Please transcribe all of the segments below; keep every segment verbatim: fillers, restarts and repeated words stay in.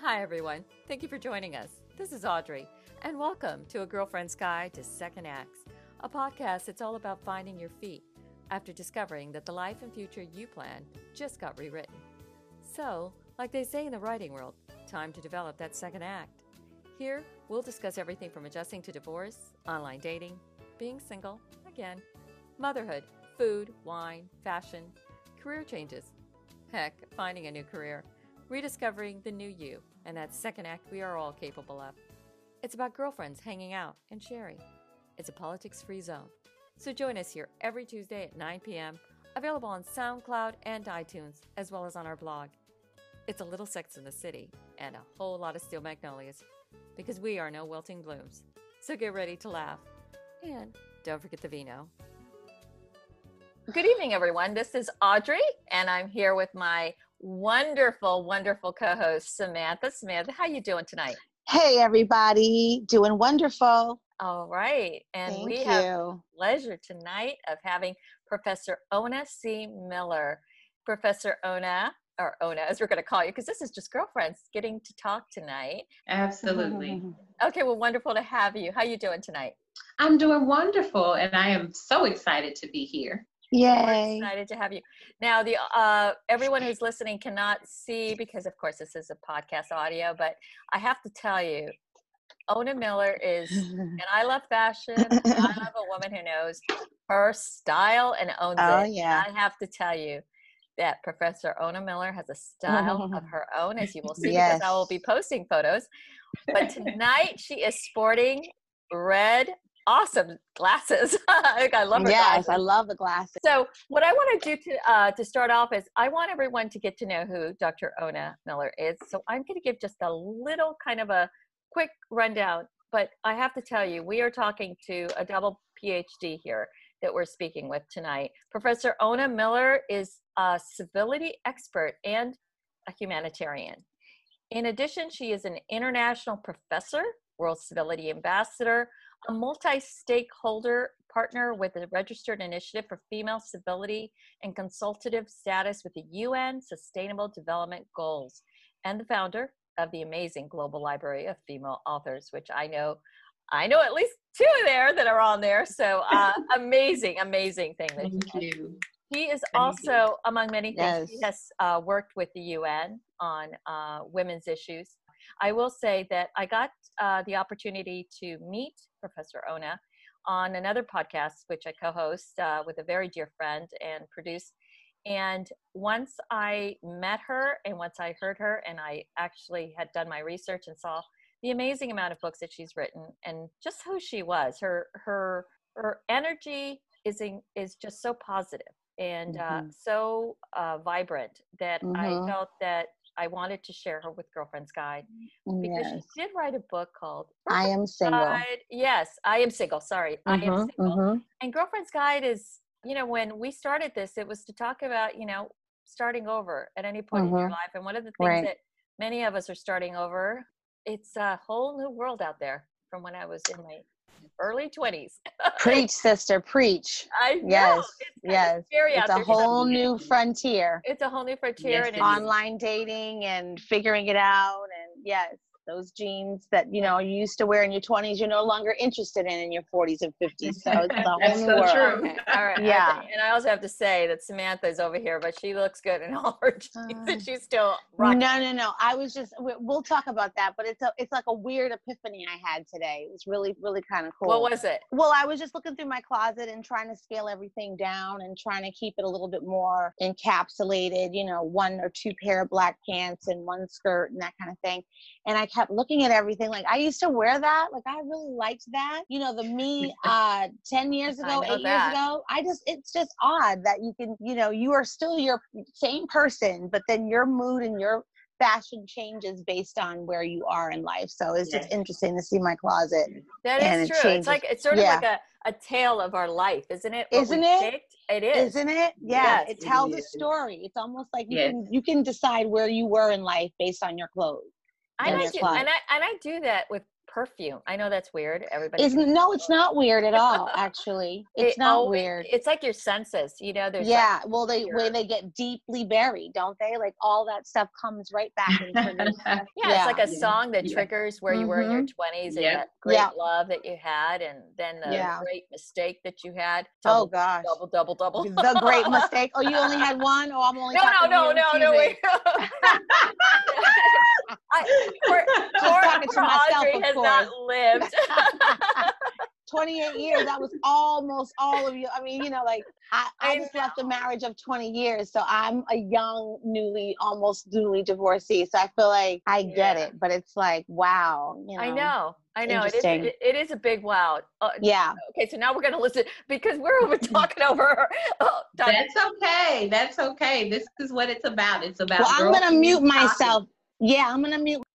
Hi, everyone. Thank you for joining us. This is Audrey, and welcome to A Girlfriend's Guide to Second Acts, a podcast that's all about finding your feet after discovering that the life and future you planned just got rewritten. So, like they say in the writing world, time to develop that second act. Here, we'll discuss everything from adjusting to divorce, online dating, being single, again, motherhood, food, wine, fashion, career changes, heck, finding a new career, rediscovering the new you, and that second act we are all capable of. It's about girlfriends hanging out and sharing. It's a politics-free zone. So join us here every Tuesday at nine p.m., available on SoundCloud and iTunes, as well as on our blog. It's a little Sex in the City and a whole lot of Steel Magnolias, because we are no wilting blooms. So get ready to laugh. And don't forget the vino. Good evening, everyone. This is Audrey, and I'm here with my wonderful, wonderful co-host, Samantha. Samantha, how you doing tonight? Hey, everybody. Doing wonderful. All right. And Thank we you. have the pleasure tonight of having Professor Ona C. Miller. Professor Ona, or Ona, as we're going to call you, because this is just girlfriends getting to talk tonight. Absolutely. Okay, well, wonderful to have you. How you doing tonight? I'm doing wonderful, and I am so excited to be here. Yay. We're excited to have you. Now, the uh, everyone who's listening cannot see because, of course, this is a podcast audio, but I have to tell you, Ona Miller is, and I love fashion. I love a woman who knows her style and owns Oh, it. yeah. And I have to tell you that Professor Ona Miller has a style of her own, as you will see, Yes. because I will be posting photos. But tonight she is sporting red, awesome glasses. I love her Yes, glasses. I love the glasses. So what I want to do to uh, to start off is I want everyone to get to know who Doctor Ona Miller is. So I'm going to give just a little kind of a quick rundown, but I have to tell you, we are talking to a double P H D here that we're speaking with tonight. Professor Ona Miller is a civility expert and a humanitarian. In addition, she is an international professor, World Civility Ambassador, a multi-stakeholder partner with the Registered Initiative for Female Civility and consultative status with the U N Sustainable Development Goals, and the founder of the amazing Global Library of Female Authors, which I know, I know at least two there that are on there. So uh, amazing, amazing thing. That Thank she you. He is Thank also, you. among many things, Yes. he has uh, worked with the U N on uh, women's issues. I will say that I got uh, the opportunity to meet Professor Ona on another podcast, which I co-host uh, with a very dear friend and produce. And once I met her and once I heard her and I actually had done my research and saw the amazing amount of books that she's written and just who she was, her her her energy is in, is just so positive and uh, Mhm. so uh, vibrant that I Mhm. felt that I wanted to share her with Girlfriend's Guide because Yes. she did write a book called I am single. Guide. Yes, I am single. Sorry, I am Mhm, single. mhm. And Girlfriend's Guide is, you know, when we started this, it was to talk about, you know, starting over at any point in your Mhm. life. And one of the things Right. that many of us are starting over, it's a whole new world out there from when I was in my early twenties. Preach, sister, preach. I know. Yes, It's, yes. it's scary It's out a there. So whole new frontier. it's a whole new frontier. Yes, and it it's, is. Online dating and figuring it out, and yes, those jeans that you know you used to wear in your twenties, you're no longer interested in in your forties and fifties. So it's the whole That's new so world. true. Okay. All right. Yeah. Okay. And I also have to say that Samantha is over here, but she looks good in all her jeans, Uh, and she's still rocking. No, no, no. I was just. we- We'll talk about that, but it's a, it's like a weird epiphany I had today. It's really, really kind of cool. What was it? Well, I was just looking through my closet and trying to scale everything down and trying to keep it a little bit more encapsulated, you know, one or two pair of black pants and one skirt and that kind of thing. And I kept looking at everything like I used to wear that. Like I really liked that. You know, the me uh ten years I ago, know eight that. years ago. I just it's just odd that you can, you know, you are still your same person, but then your mood and your fashion changes based on where you are in life. So it's just Yes. interesting to see my closet. That And is it true. changes. It's like it's sort of Yeah. like a, a tale of our life, isn't it? What Isn't we it? picked? It is. Isn't it? Yeah, Yes. it tells It a is. story. It's almost like you Yes. can you can decide where you were in life based on your clothes And in I your do, closet. and I and I do that with perfume. I know that's weird. Everybody. It's, no, it's not weird at all, actually. It's It not always, weird. it's like your senses, you know, there's Yeah, like well, they your, where they get deeply buried, don't they? Like all that stuff comes right back and triggers. yeah, Yeah. it's like a Yeah. song that Yeah. triggers where you were in your Mhm. twenties and Yep. that great Yeah. love that you had, and then the Yeah. great mistake that you had. Oh Double, gosh. double, double, double. The great mistake. Oh, you only had one? Oh, I'm only No, no, talking no, to you. no, Excuse no, me. wait. I, poor, poor, talking to poor myself, Audrey of has course. not lived. twenty-eight years, that was almost all of you. I mean, you know, like I, I, I just left a marriage of twenty years. So I'm a young, newly, almost newly divorcee. So I feel like I get Yeah. it, but it's like, wow. You know, I know. I know. It is, interesting. it, it is a big wow. Uh, Yeah. Okay, so now we're going to listen because we're over talking over. Oh, Doctor That's okay. That's okay. This is what it's about. It's about. Well, I'm going to girlfriends mute talking. myself. Yeah, I'm going to mute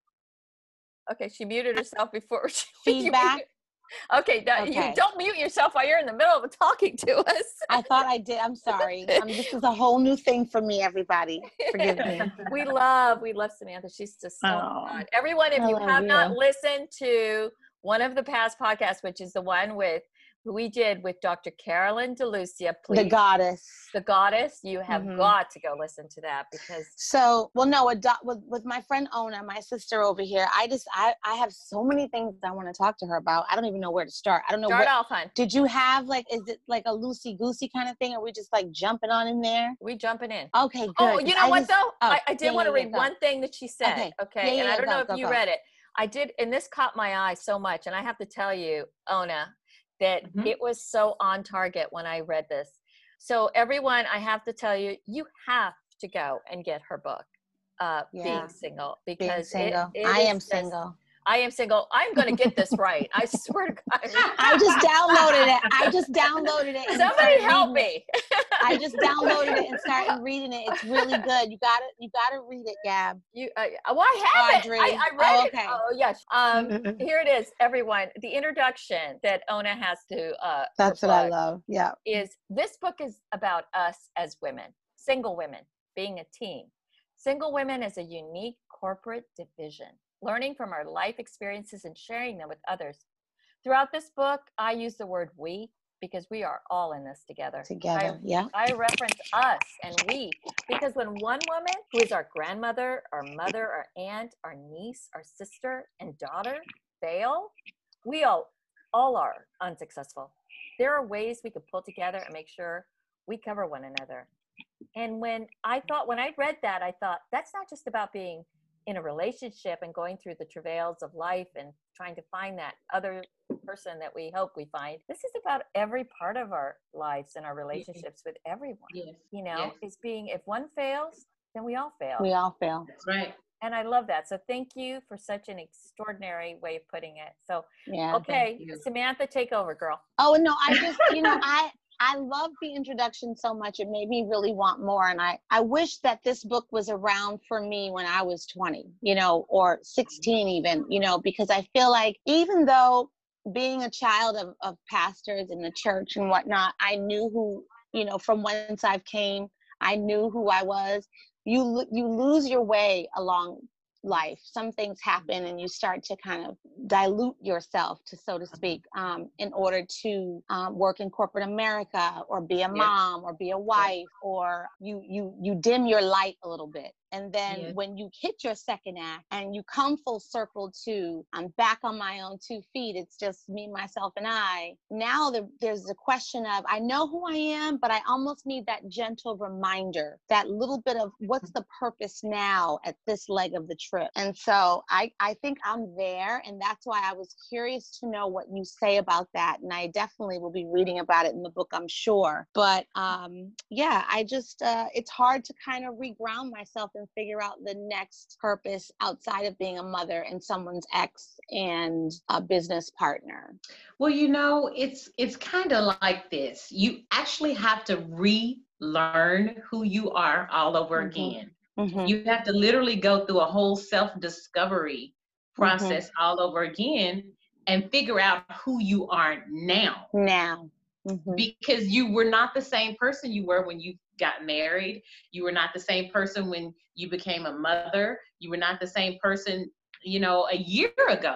Okay, she muted herself before she feedback. Okay, now, Okay. you don't mute yourself while you're in the middle of talking to us. I thought I did. I'm sorry. Um, this is a whole new thing for me, everybody. Forgive me. We love, we love Samantha. She's just so Oh, fun. Everyone, if I you love have not you. listened to one of the past podcasts, which is the one with we did with Doctor Carolyn DeLucia, please. The goddess. The goddess. You have Mhm. got to go listen to that because. So, well, no, with, with with my friend Ona, my sister over here, I just, I, I have so many things I want to talk to her about. I don't even know where to start. I don't know. Start what, off, hon. Did you have like, is it like a loosey-goosey kind of thing? Or are we just like jumping on in there? We jumping in. Okay, good. Oh, you know I what just, though? oh, I, I did yeah, want to yeah, yeah, read go. one thing that she said. Okay. Okay. Yeah, yeah, and I yeah, don't go, know if go, you go. read it. I did, and this caught my eye so much. And I have to tell you, Ona, that Mhm. it was so on target when I read this. So everyone, I have to tell you, you have to go and get her book, uh, Yeah. Being Single, Being because single. It, it I is am just- single. I am single. I'm going to get this right. I swear to God. I just downloaded it. I just downloaded it. And Somebody started help reading it. me. I just downloaded it and started reading it. It's really good. You got to You got to read it, Gab. You, uh, well, I have Audrey. it. I, I read Oh, it. okay. Oh, yes. Um, here it is, everyone. The introduction that Ona has to. Uh, That's her what I book love. Yeah. Is this book is about us as women, single women, being a team. Single women is a unique corporate division, learning from our life experiences and sharing them with others. Throughout this book, I use the word we because we are all in this together. Together. I, Yeah. I reference us and we because when one woman who is our grandmother, our mother, our aunt, our niece, our sister, and daughter fail, we all, all are unsuccessful. There are ways we could pull together and make sure we cover one another. And when I thought, when I read that, I thought, that's not just about being in a relationship and going through the travails of life and trying to find that other person that we hope we find. This is about every part of our lives and our relationships with everyone. Yes. You know, Yes. is being, if one fails, then we all fail. We all fail. That's right. And I love that. So thank you for such an extraordinary way of putting it. So, Yeah. okay, you. Samantha, take over, girl. Oh, no, I just, you know, I, I love the introduction so much. It made me really want more. And I, I wish that this book was around for me when I was twenty, you know, or sixteen even, you know, because I feel like even though being a child of, of pastors in the church and whatnot, I knew who, you know, from whence I've came, I knew who I was. You, lo- you lose your way along life. Some things happen and you start to kind of dilute yourself, to so to speak, um, in order to um, work in corporate America or be a Yeah. mom or be a wife, or you you you dim your light a little bit. And then Yeah. when you hit your second act and you come full circle to I'm back on my own two feet, it's just me, myself, and I. Now the, there's a question of I know who I am, but I almost need that gentle reminder, that little bit of what's the purpose now at this leg of the trip. And so I, I think I'm there, and that's why I was curious to know what you say about that. And I definitely will be reading about it in the book, I'm sure. But um, yeah, I just, uh, it's hard to kind of reground myself and figure out the next purpose outside of being a mother and someone's ex and a business partner. Well, you know, it's it's kind of like this. You actually have to relearn who you are all over Mhm. again. Mm-hmm. You have to literally go through a whole self-discovery process Mm-hmm. all over again and figure out who you are now. Now. Mm-hmm. Because you were not the same person you were when you got married. You were not the same person when you became a mother. You were not the same person, you know, a year ago.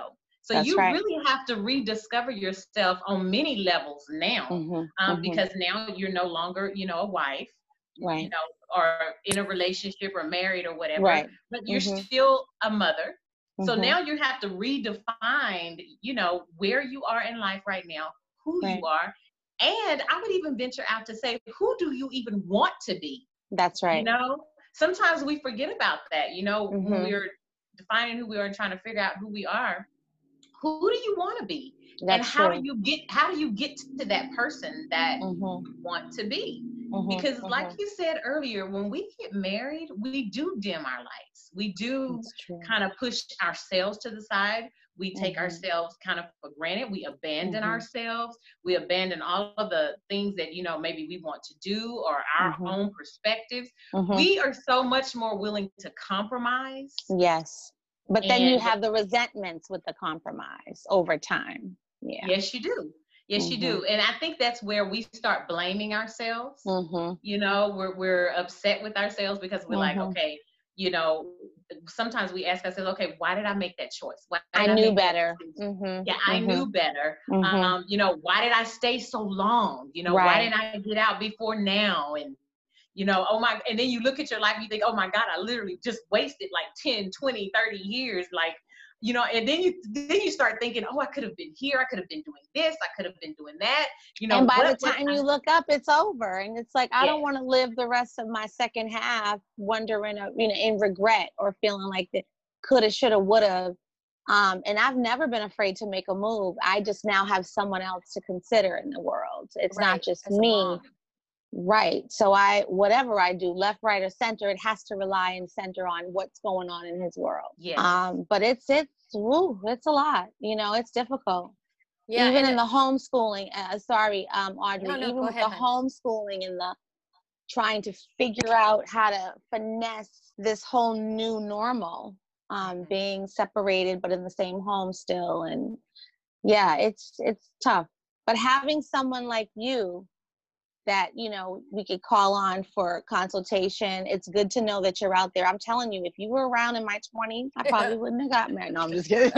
So That's you right. really have to rediscover yourself on many levels now, Mm-hmm. um, Mm-hmm. because now you're no longer, you know, a wife, Right. you know, or in a relationship or married or whatever, Right. but you're Mm-hmm. still a mother. So Mm-hmm. now you have to redefine, you know, where you are in life right now, who Right. you are. And I would even venture out to say, who do you even want to be? That's right. You know, sometimes we forget about that, you know, Mm-hmm. when we're defining who we are and trying to figure out who we are. Who do you want to be? That's and how true. do you get how do you get to that person that Mm-hmm. you want to be? Mm-hmm. Because Mm-hmm. like you said earlier, when we get married, we do dim our lights. We do That's true. kind of push ourselves to the side. We take Mm-hmm. ourselves kind of for granted. We abandon Mm-hmm. ourselves. We abandon all of the things that, you know, maybe we want to do or our Mm-hmm. own perspectives. Mm-hmm. We are so much more willing to compromise. Yes. But then you And have the resentments with the compromise over time. Yeah. yes, you do. Yes, you Mm-hmm. do. And I think that's where we start blaming ourselves. Mm-hmm. You know, we're we're upset with ourselves because we're like, Mm-hmm. okay, you know, sometimes we ask ourselves, okay, why did I make that choice? Why I did I knew make that better. decision? Mm-hmm. Yeah, I Mm-hmm. knew better. Mm-hmm. Um, you know, why did I stay so long? You know, why Right. didn't I get out before now? And you know, oh my, and then you look at your life and you think, oh my God, I literally just wasted like ten, twenty, thirty years. Like, you know, and then you then you start thinking, oh, I could have been here. I could have been doing this. I could have been doing that. You know, And by what, the what time I, you look up, it's over. And it's like, I yeah, don't want to live the rest of my second half wondering, uh, you know, in regret or feeling like that coulda, shoulda, woulda. Um, and I've never been afraid to make a move. I just now have someone else to consider in the world. It's Right. not just As a me. mom. Right. So I, whatever I do, left, right, or center, it has to rely and center on what's going on in his world. yes. Um, but it's, it's, woo, it's a lot, you know, it's difficult. Yeah. Even and in it- the homeschooling, uh, sorry, um, Audrey, No, no, even go with ahead, the hon. homeschooling and the trying to figure out how to finesse this whole new normal, um, Mhm. being separated, but in the same home still. And yeah, it's, it's tough, but having someone like you that, you know, we could call on for consultation. It's good to know that you're out there. I'm telling you, if you were around in my twenties, I probably wouldn't have got married. No, I'm just kidding.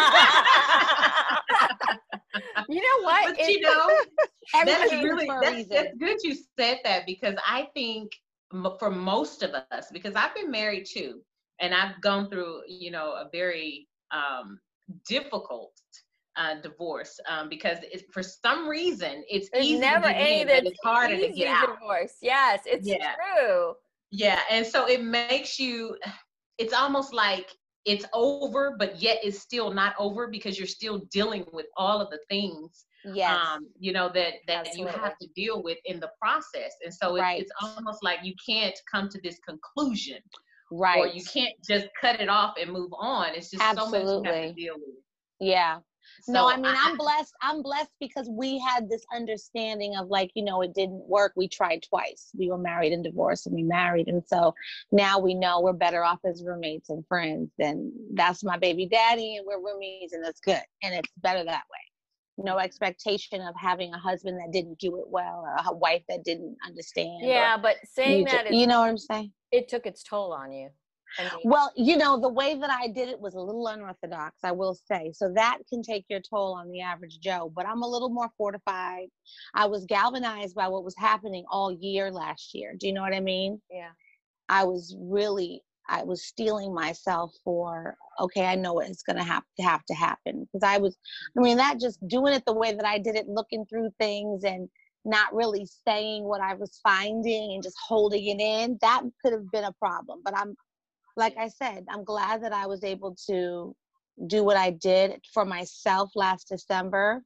You know what? But It- you know, Everything that's happens really for a that's, reason. that's good you said that, because I think m- for most of us, because I've been married too, and I've gone through, you know, a very um, difficult uh, divorce, um, because it's, for some reason it's There's easy never to get any in, but that's it's harder easy to get out. divorce. Yes, it's Yeah. true. Yeah, and so it makes you, it's almost like it's over, but yet it's still not over because you're still dealing with all of the things, Yes. um, you know, that, that you Absolutely. have to deal with in the process. And so it's, Right. it's almost like you can't come to this conclusion, Right. or you can't just cut it off and move on. It's just so much you have to Absolutely. deal with. Yeah. So No, I mean, I, I'm blessed. I'm blessed because we had this understanding of like, you know, it didn't work. We tried twice. We were married and divorced and we married. And so now we know we're better off as roommates and friends. And that's my baby daddy and we're roommates and that's good. And it's better that way. No expectation of having a husband that didn't do it well or a wife that didn't understand. Yeah, but saying you, that ju- is, you know what I'm saying? it took its toll on you. I mean, Well, you know, the way that I did it was a little unorthodox, I will say. So that can take your toll on the average Joe, but I'm a little more fortified. I was galvanized by what was happening all year last year. Do you know what I mean? yeah. I was really, I was steeling myself for, okay, I know it's going to have to have to happen. Because I was, I mean, that just doing it the way that I did it, looking through things and not really saying what I was finding and just holding it in, that could have been a problem. But I'm, like I said, I'm glad that I was able to do what I did for myself last December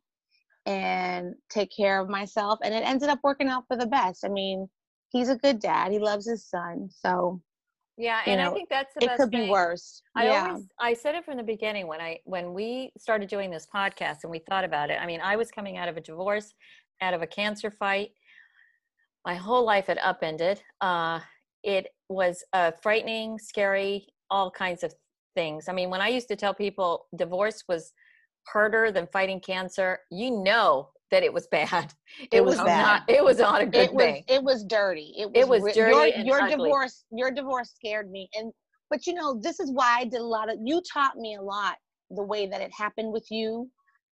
and take care of myself. And it ended up working out for the best. I mean, he's a good dad. He loves his son. So, Yeah, you and I know, think that's the it best could be thing. worse. I Yeah. always, I said it from the beginning when I, when we started doing this podcast and we thought about it. I mean, I was coming out of a divorce, out of a cancer fight. My whole life had upended. Uh, it was uh, frightening, scary, all kinds of things. I mean, when I used to tell people divorce was harder than fighting cancer, you know that it was bad. It, It was, was bad. not, it was not a good It was, thing. it was dirty. It was, It was ri- dirty your, and your ugly. divorce, your divorce scared me. And, but you know, this is why I did a lot of, you taught me a lot the way that it happened with you,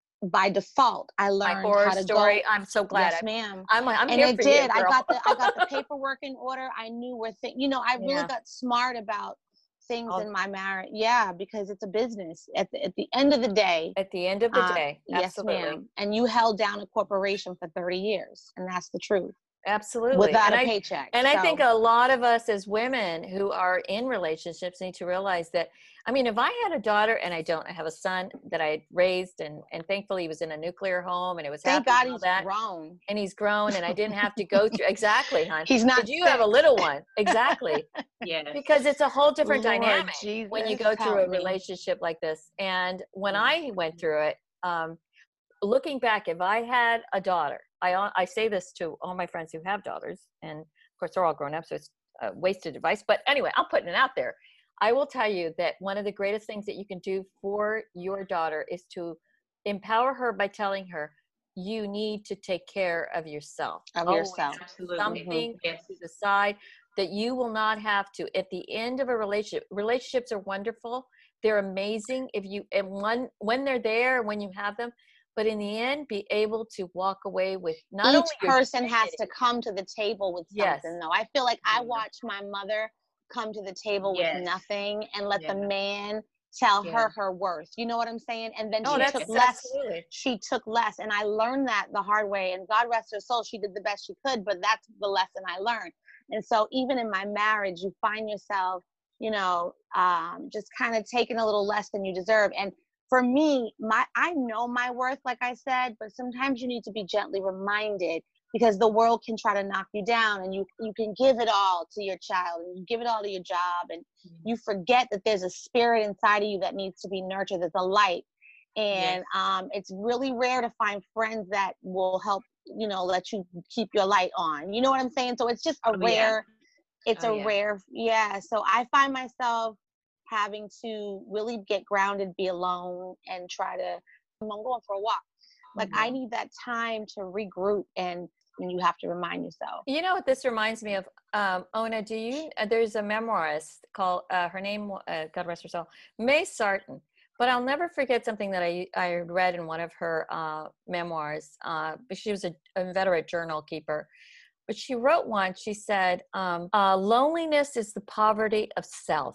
by default, I My learned horror how to story. go. I'm so glad. Yes, I, ma'am. I'm I'm And here it for did. you, I girl. got the I got the paperwork in order. I knew where things, you know, I really Yeah. got smart about things I'll- in my marriage. Yeah, because it's a business. At the at the end of the day, At the end of the uh, day, yes, absolutely. ma'am. And you held down a corporation for thirty years, and that's the truth. Absolutely. Without and a I, paycheck. And so. I think a lot of us as women who are in relationships need to realize that, I mean, if I had a daughter, and I don't, I have a son that I had raised, and, and thankfully he was in a nuclear home and it was Thank happy God and all he's that. grown. And he's grown, and I didn't have to go through, exactly, hon. He's not Did you have a six. little one? Exactly. Yes. Because it's a whole different Lord dynamic Jesus, when you go through help a me. relationship like this. And when Yeah. I went through it, um, looking back, if I had a daughter, I I say this to all my friends who have daughters, and of course they're all grown up, so it's a wasted advice. But anyway, I'm putting it out there. I will tell you that one of the greatest things that you can do for your daughter is to empower her by telling her, you need to take care of yourself. Of Always yourself. Absolutely. something Yes. to the side that you will not have to. At the end of a relationship, relationships are wonderful. They're amazing if you, and one, when they're there, when you have them, but in the end, be able to walk away with not Each only your person has dignity- to come to the table with Yes. something, though. I feel like I Yeah. watched my mother come to the table Yes. with nothing and let Yeah. the man tell Yeah. her her worth. You know what I'm saying? And then Oh, she Yes. took that's less. absolutely. She took less. And I learned that the hard way. And God rest her soul, she did the best she could, but that's the lesson I learned. And so even in my marriage, you find yourself, you know, um, just kind of taking a little less than you deserve. And for me, my I know my worth, like I said, but sometimes you need to be gently reminded, because the world can try to knock you down, and you you can give it all to your child, and you give it all to your job, and you forget that there's a spirit inside of you that needs to be nurtured. There's a light. And Yes. um, it's really rare to find friends that will help, you know, let you keep your light on. You know what I'm saying? So it's just a Oh, yeah. rare, it's Oh, a yeah. rare, yeah. So I find myself having to really get grounded, be alone, and try to, I'm going for a walk. Like Mhm. I need that time to regroup, and, and you have to remind yourself. You know what this reminds me of? Um, Ona, do you, uh, there's a memoirist called, uh, her name, uh, God rest her soul, May Sarton. But I'll never forget something that I, I read in one of her uh, memoirs. Uh, she was a, a inveterate journal keeper. But she wrote one, she said, um, uh, loneliness is the poverty of self.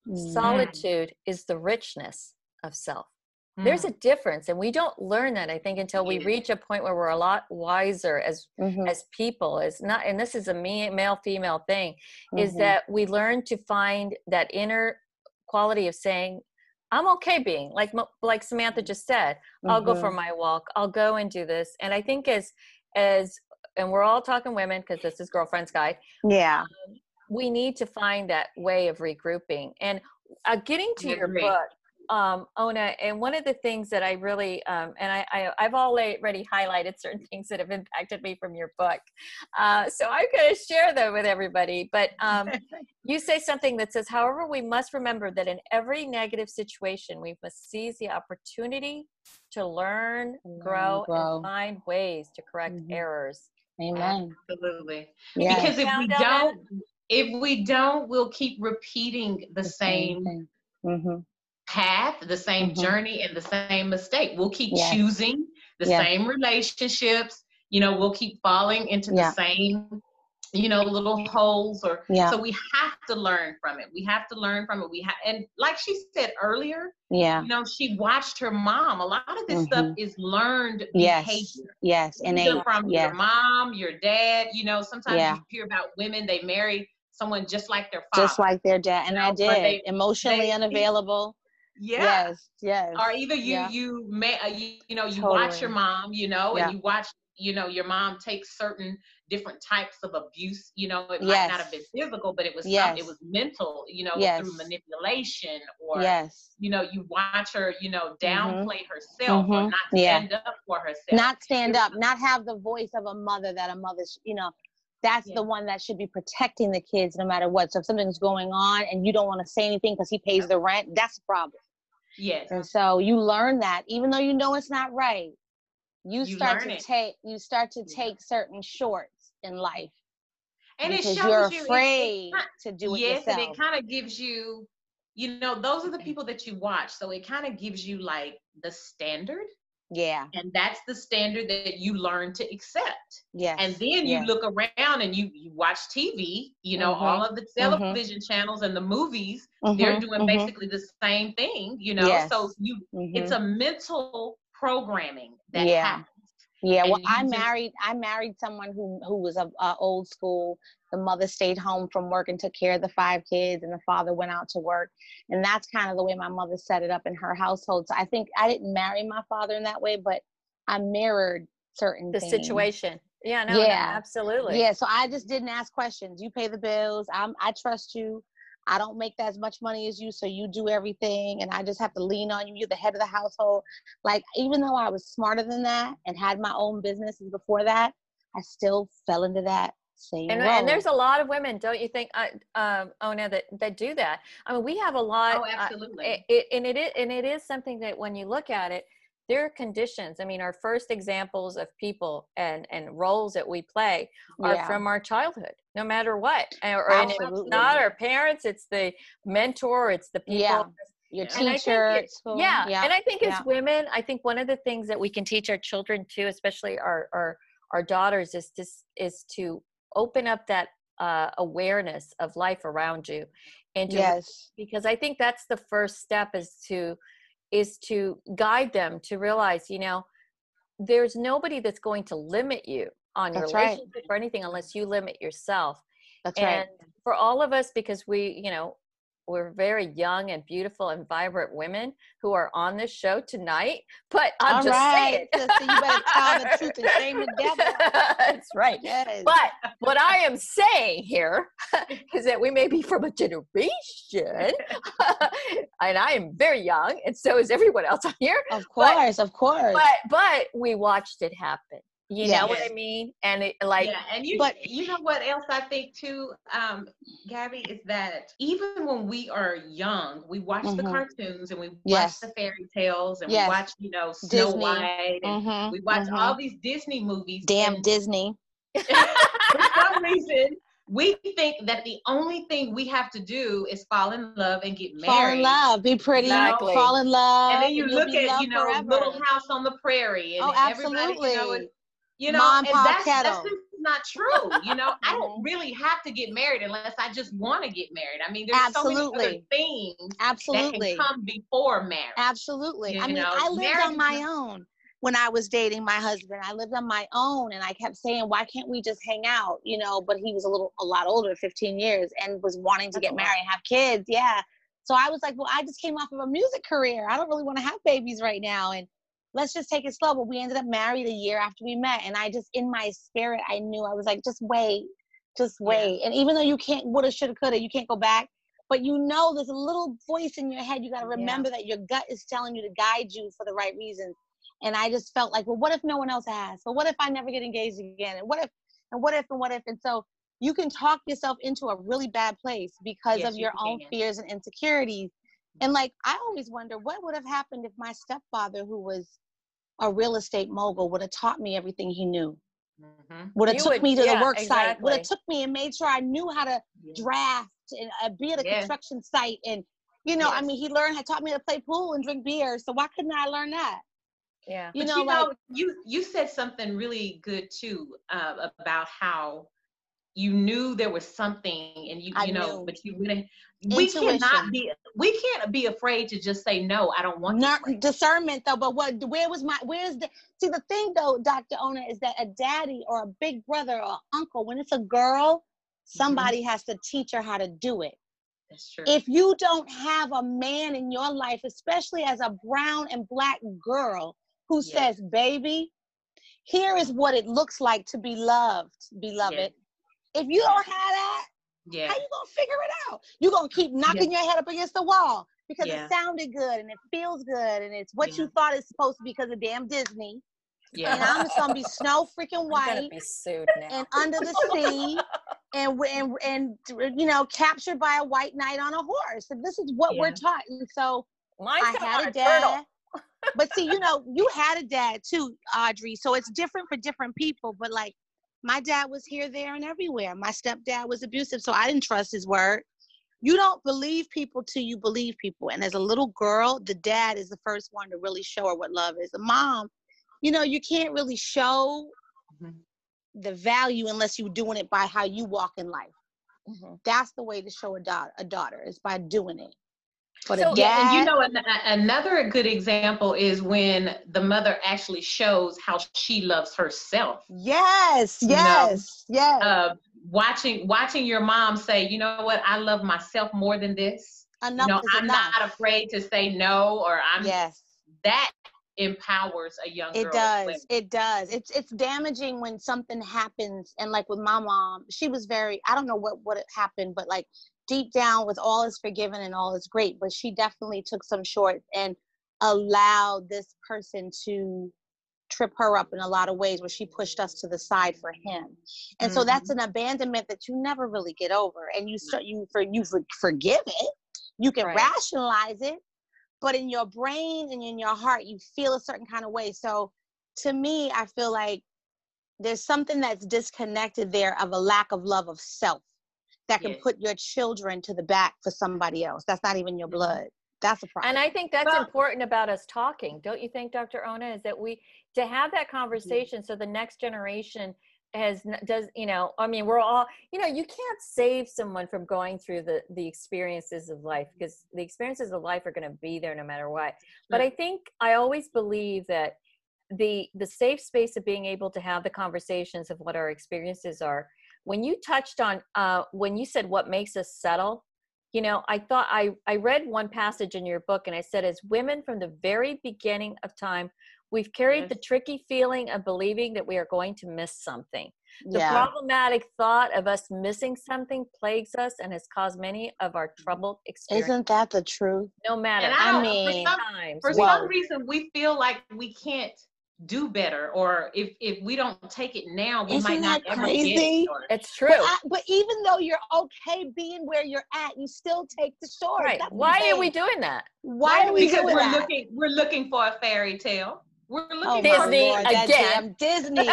Solitude is the richness of self. There's a difference, and we don't learn that, I think, until we Yeah. reach a point where we're a lot wiser as Mhm. as people. Is not, and this is a me, male female thing, is Mhm. that we learn to find that inner quality of saying, I'm okay being like like Samantha just said. I'll go for Mhm. my walk. I'll go and do this. And I think as as and we're all talking women because this is Girlfriend's Guide. Yeah. We need to find that way of regrouping. And uh, getting to I your agree. book, um, Ona, and one of the things that I really, um, and I, I, I've already highlighted certain things that have impacted me from your book. Uh, so I'm going to share them with everybody. But um, you say something that says, however, we must remember that in every negative situation, we must seize the opportunity to learn, Learn, grow, grow. and find ways to correct Mhm. errors. Amen. Absolutely. Yes. Because if Down, we down, down. don't, if we don't, we'll keep repeating the, The same same thing. Mhm. path, the same Mhm. journey, and the same mistake. We'll keep Yes. choosing the Yeah. same relationships. You know, we'll keep falling into Yeah. the same, you know, little holes. Or Yeah. so we have to learn from it. We have to learn from it. We have, and like she said earlier, Yeah. you know, she watched her mom. A lot of this stuff Mhm. is learned Yes. behavior. Yes. Either Innate. from Yes. your mom, your dad. You know, sometimes Yeah. you hear about women, they married someone just like their father. Just like their dad, and you I know, but did. they- Emotionally they- unavailable. Yeah. Yes. Yes. Or either you Yeah. you may uh, you, you know you watch your Totally. mom, you know, Yeah. and you watch, you know, your mom take certain different types of abuse. You know, it might Yes. not have been physical, but it was some, Yes. it was mental. You know, Yes. through manipulation, or Yes. you know, you watch her, you know, Mhm. downplay herself or Mhm. not Yeah. stand up for herself. Not stand It- up. Not have the voice of a mother that a mother, sh- you know, that's Yeah. the one that should be protecting the kids no matter what. So if something's going on and you don't want to say anything because he pays the rent, that's a problem. Yes. And so you learn that, even though you know it's not right, you, You start learn to it. take you start to Yeah. take certain shorts in life And it because shows you're you, it- it afraid ki- to do it yes, and it yourself. kind of gives you, you know, those are the people that you watch. So it kind of gives you like the standard. Yeah. And that's the standard that you learn to accept. Yes. And then you yes. look around and you, you watch T V, you know, mm-hmm. all of the television mm-hmm. channels and the movies, mm-hmm. they're doing mm-hmm. basically the same thing, you know. Yes. So you mm-hmm. it's a mental programming that yeah. happens. Yeah, and well, I just, married I married someone who who was a, a old school. The mother stayed home from work and took care of the five kids, and the father went out to work. And that's kind of the way my mother set it up in her household. So I think I didn't marry my father in that way, but I mirrored certain the things. situation. Yeah, no, yeah, no, absolutely. Yeah, so I just didn't ask questions. You pay the bills. I'm I trust you. I don't make that as much money as you, so you do everything, and I just have to lean on you. You're the head of the household. Like, even though I was smarter than that and had my own businesses before that, I still fell into that same and, role. And there's a lot of women, don't you think, uh, um, Ona, that, that do that? I mean, we have a lot. Oh, absolutely. Uh, it, it, and, it is, and it is something that when you look at it, there are conditions. I mean, our first examples of people and, and roles that we play are yeah. from our childhood, no matter what. Or, and it's not our parents, it's the mentor, it's the people. Yeah. Your teacher it, at school. Yeah. yeah. And I think as yeah. women, I think one of the things that we can teach our children too, especially our, our, our daughters, is to, is to open up that uh, awareness of life around you. And to, yes. Because I think that's the first step, is to is to guide them to realize, you know, there's nobody that's going to limit you on your that's relationship right. or anything unless you limit yourself. That's and right. for all of us, because we, you know, we're very young and beautiful and vibrant women who are on this show tonight, but I'm all just right. saying. So you better tell the truth and shame the devil. That's right. Yes. But what I am saying here is that we may be from a generation, and I am very young, and so is everyone else on here. Of course, but, of course. But but we watched it happen. You yes. know what I mean? And it, like, yeah, and you, but you know what else I think too, um, Gabby, is that even when we are young, we watch mm-hmm. the cartoons and we yes. watch the fairy tales and yes. we watch, you know, Snow Disney. White, and mm-hmm. we watch mm-hmm. all these Disney movies. Damn and Disney. For some reason, we think that the only thing we have to do is fall in love and get married. Fall in love, be pretty, exactly. fall in love. And then you and look at, you know, forever. Little House on the Prairie, and oh, everybody, absolutely. you know, it, you know, Mom, and Pop, that's, Kettle. that's just not true. You know, I don't really have to get married unless I just want to get married. I mean, there's absolutely. so many other things absolutely. that can come before marriage. Absolutely. You I mean, know, I lived on my is- own. When I was dating my husband, I lived on my own, and I kept saying, why can't we just hang out? You know, but he was a little, a lot older, fifteen years, and was wanting to That's get married and have kids. Yeah. So I was like, well, I just came off of a music career. I don't really want to have babies right now. And let's just take it slow. But we ended up married a year after we met. And I just, in my spirit, I knew, I was like, just wait, just wait. Yeah. And even though you can't, woulda, shoulda, coulda, you can't go back. But you know, there's a little voice in your head. You got to remember yeah. that your gut is telling you to guide you for the right reasons. And I just felt like, well, what if no one else has? Well, what if I never get engaged again? And what if, and what if, and what if? And so you can talk yourself into a really bad place because yes, of your own fears and insecurities. And like, I always wonder what would have happened if my stepfather, who was a real estate mogul, would have taught me everything he knew. Mm-hmm. Would have took would, me to yeah, the work exactly. site, would have took me and made sure I knew how to yeah. draft and uh, be at a yeah. construction site. And, you know, yes. I mean, he learned, had taught me to play pool and drink beer. So why couldn't I learn that? Yeah. You but know, you like, know, you, you said something really good too, uh, about how you knew there was something, and you, I you know, knew. but you wouldn't, we cannot be, we can't be afraid to just say, no, I don't want Not discernment though, but what, where was my, where's the, see the thing though, Doctor Ona, is that a daddy or a big brother or uncle, when it's a girl, somebody mm-hmm. has to teach her how to do it. That's true. If you don't have a man in your life, especially as a brown and black girl, who yes. says, baby, here is what it looks like to be loved, beloved. Yes. If you don't have that, yeah. how you gonna figure it out? You're gonna keep knocking yeah. your head up against the wall because yeah. it sounded good and it feels good and it's what yeah. you thought it's supposed to be because of damn Disney. Yeah. And I'm just gonna be snow freaking white. I'm gonna be sued now. And under the sea and, and, and, you know, captured by a white knight on a horse. And this is what yeah. we're taught. And so Mine's I had a dad. But see, you know, you had a dad too, Audrey. So it's different for different people. But like, my dad was here, there, and everywhere. My stepdad was abusive, so I didn't trust his word. you don't believe people till you believe people. And as a little girl, the dad is the first one to really show her what love is. The mom, you know, you can't really show mm-hmm. the value unless you're doing it by how you walk in life. Mm-hmm. That's the way to show a daughter, a daughter is by doing it. But so, dad, yeah, and you know, an, another good example is when the mother actually shows how she loves herself. Yes, yes, you know? yes. Uh, watching, watching your mom say, you know what, I love myself more than this. Enough you know, is I'm enough. not afraid to say no, or I'm. Yes. That empowers a young girl. It does. It does. It's it's damaging when something happens, and like with my mom, she was very. I don't know what what happened, but like. Deep down, with all is forgiven and all is great, but she definitely took some shorts and allowed this person to trip her up in a lot of ways where she pushed us to the side for him. And mm-hmm. so that's an abandonment that you never really get over. And you start you for you for, forgive it, you can right. rationalize it, but in your brain and in your heart, you feel a certain kind of way. So to me, I feel like there's something that's disconnected there of a lack of love of self. That can yes. put your children to the back for somebody else. That's not even your blood. That's a problem. And I think that's well, important about us talking. Don't you think, Doctor Ona, is that we, to have that conversation mm-hmm. so the next generation has, does, you know, I mean, we're all, you know, you can't save someone from going through the, the experiences of life because the experiences of life are going to be there no matter what. But I think, I always believe that the, the safe space of being able to have the conversations of what our experiences are. When you touched on, uh, when you said what makes us settle, you know, I thought I, I read one passage in your book and I said, as women from the very beginning of time, we've carried yes. the tricky feeling of believing that we are going to miss something. The yeah. problematic thought of us missing something plagues us and has caused many of our troubled experiences. Isn't that the truth? No matter and how I many for some, times. For well, some reason, we feel like we can't do better, or if if we don't take it now, we Isn't might not that ever crazy? get it. Or, it's true. But, I, but even though you're okay being where you're at, you still take the short. Right. Why are we doing that? Why are we because doing we're that? looking we're looking for a fairy tale. We're looking oh, for Disney Lord, again. That damn Disney.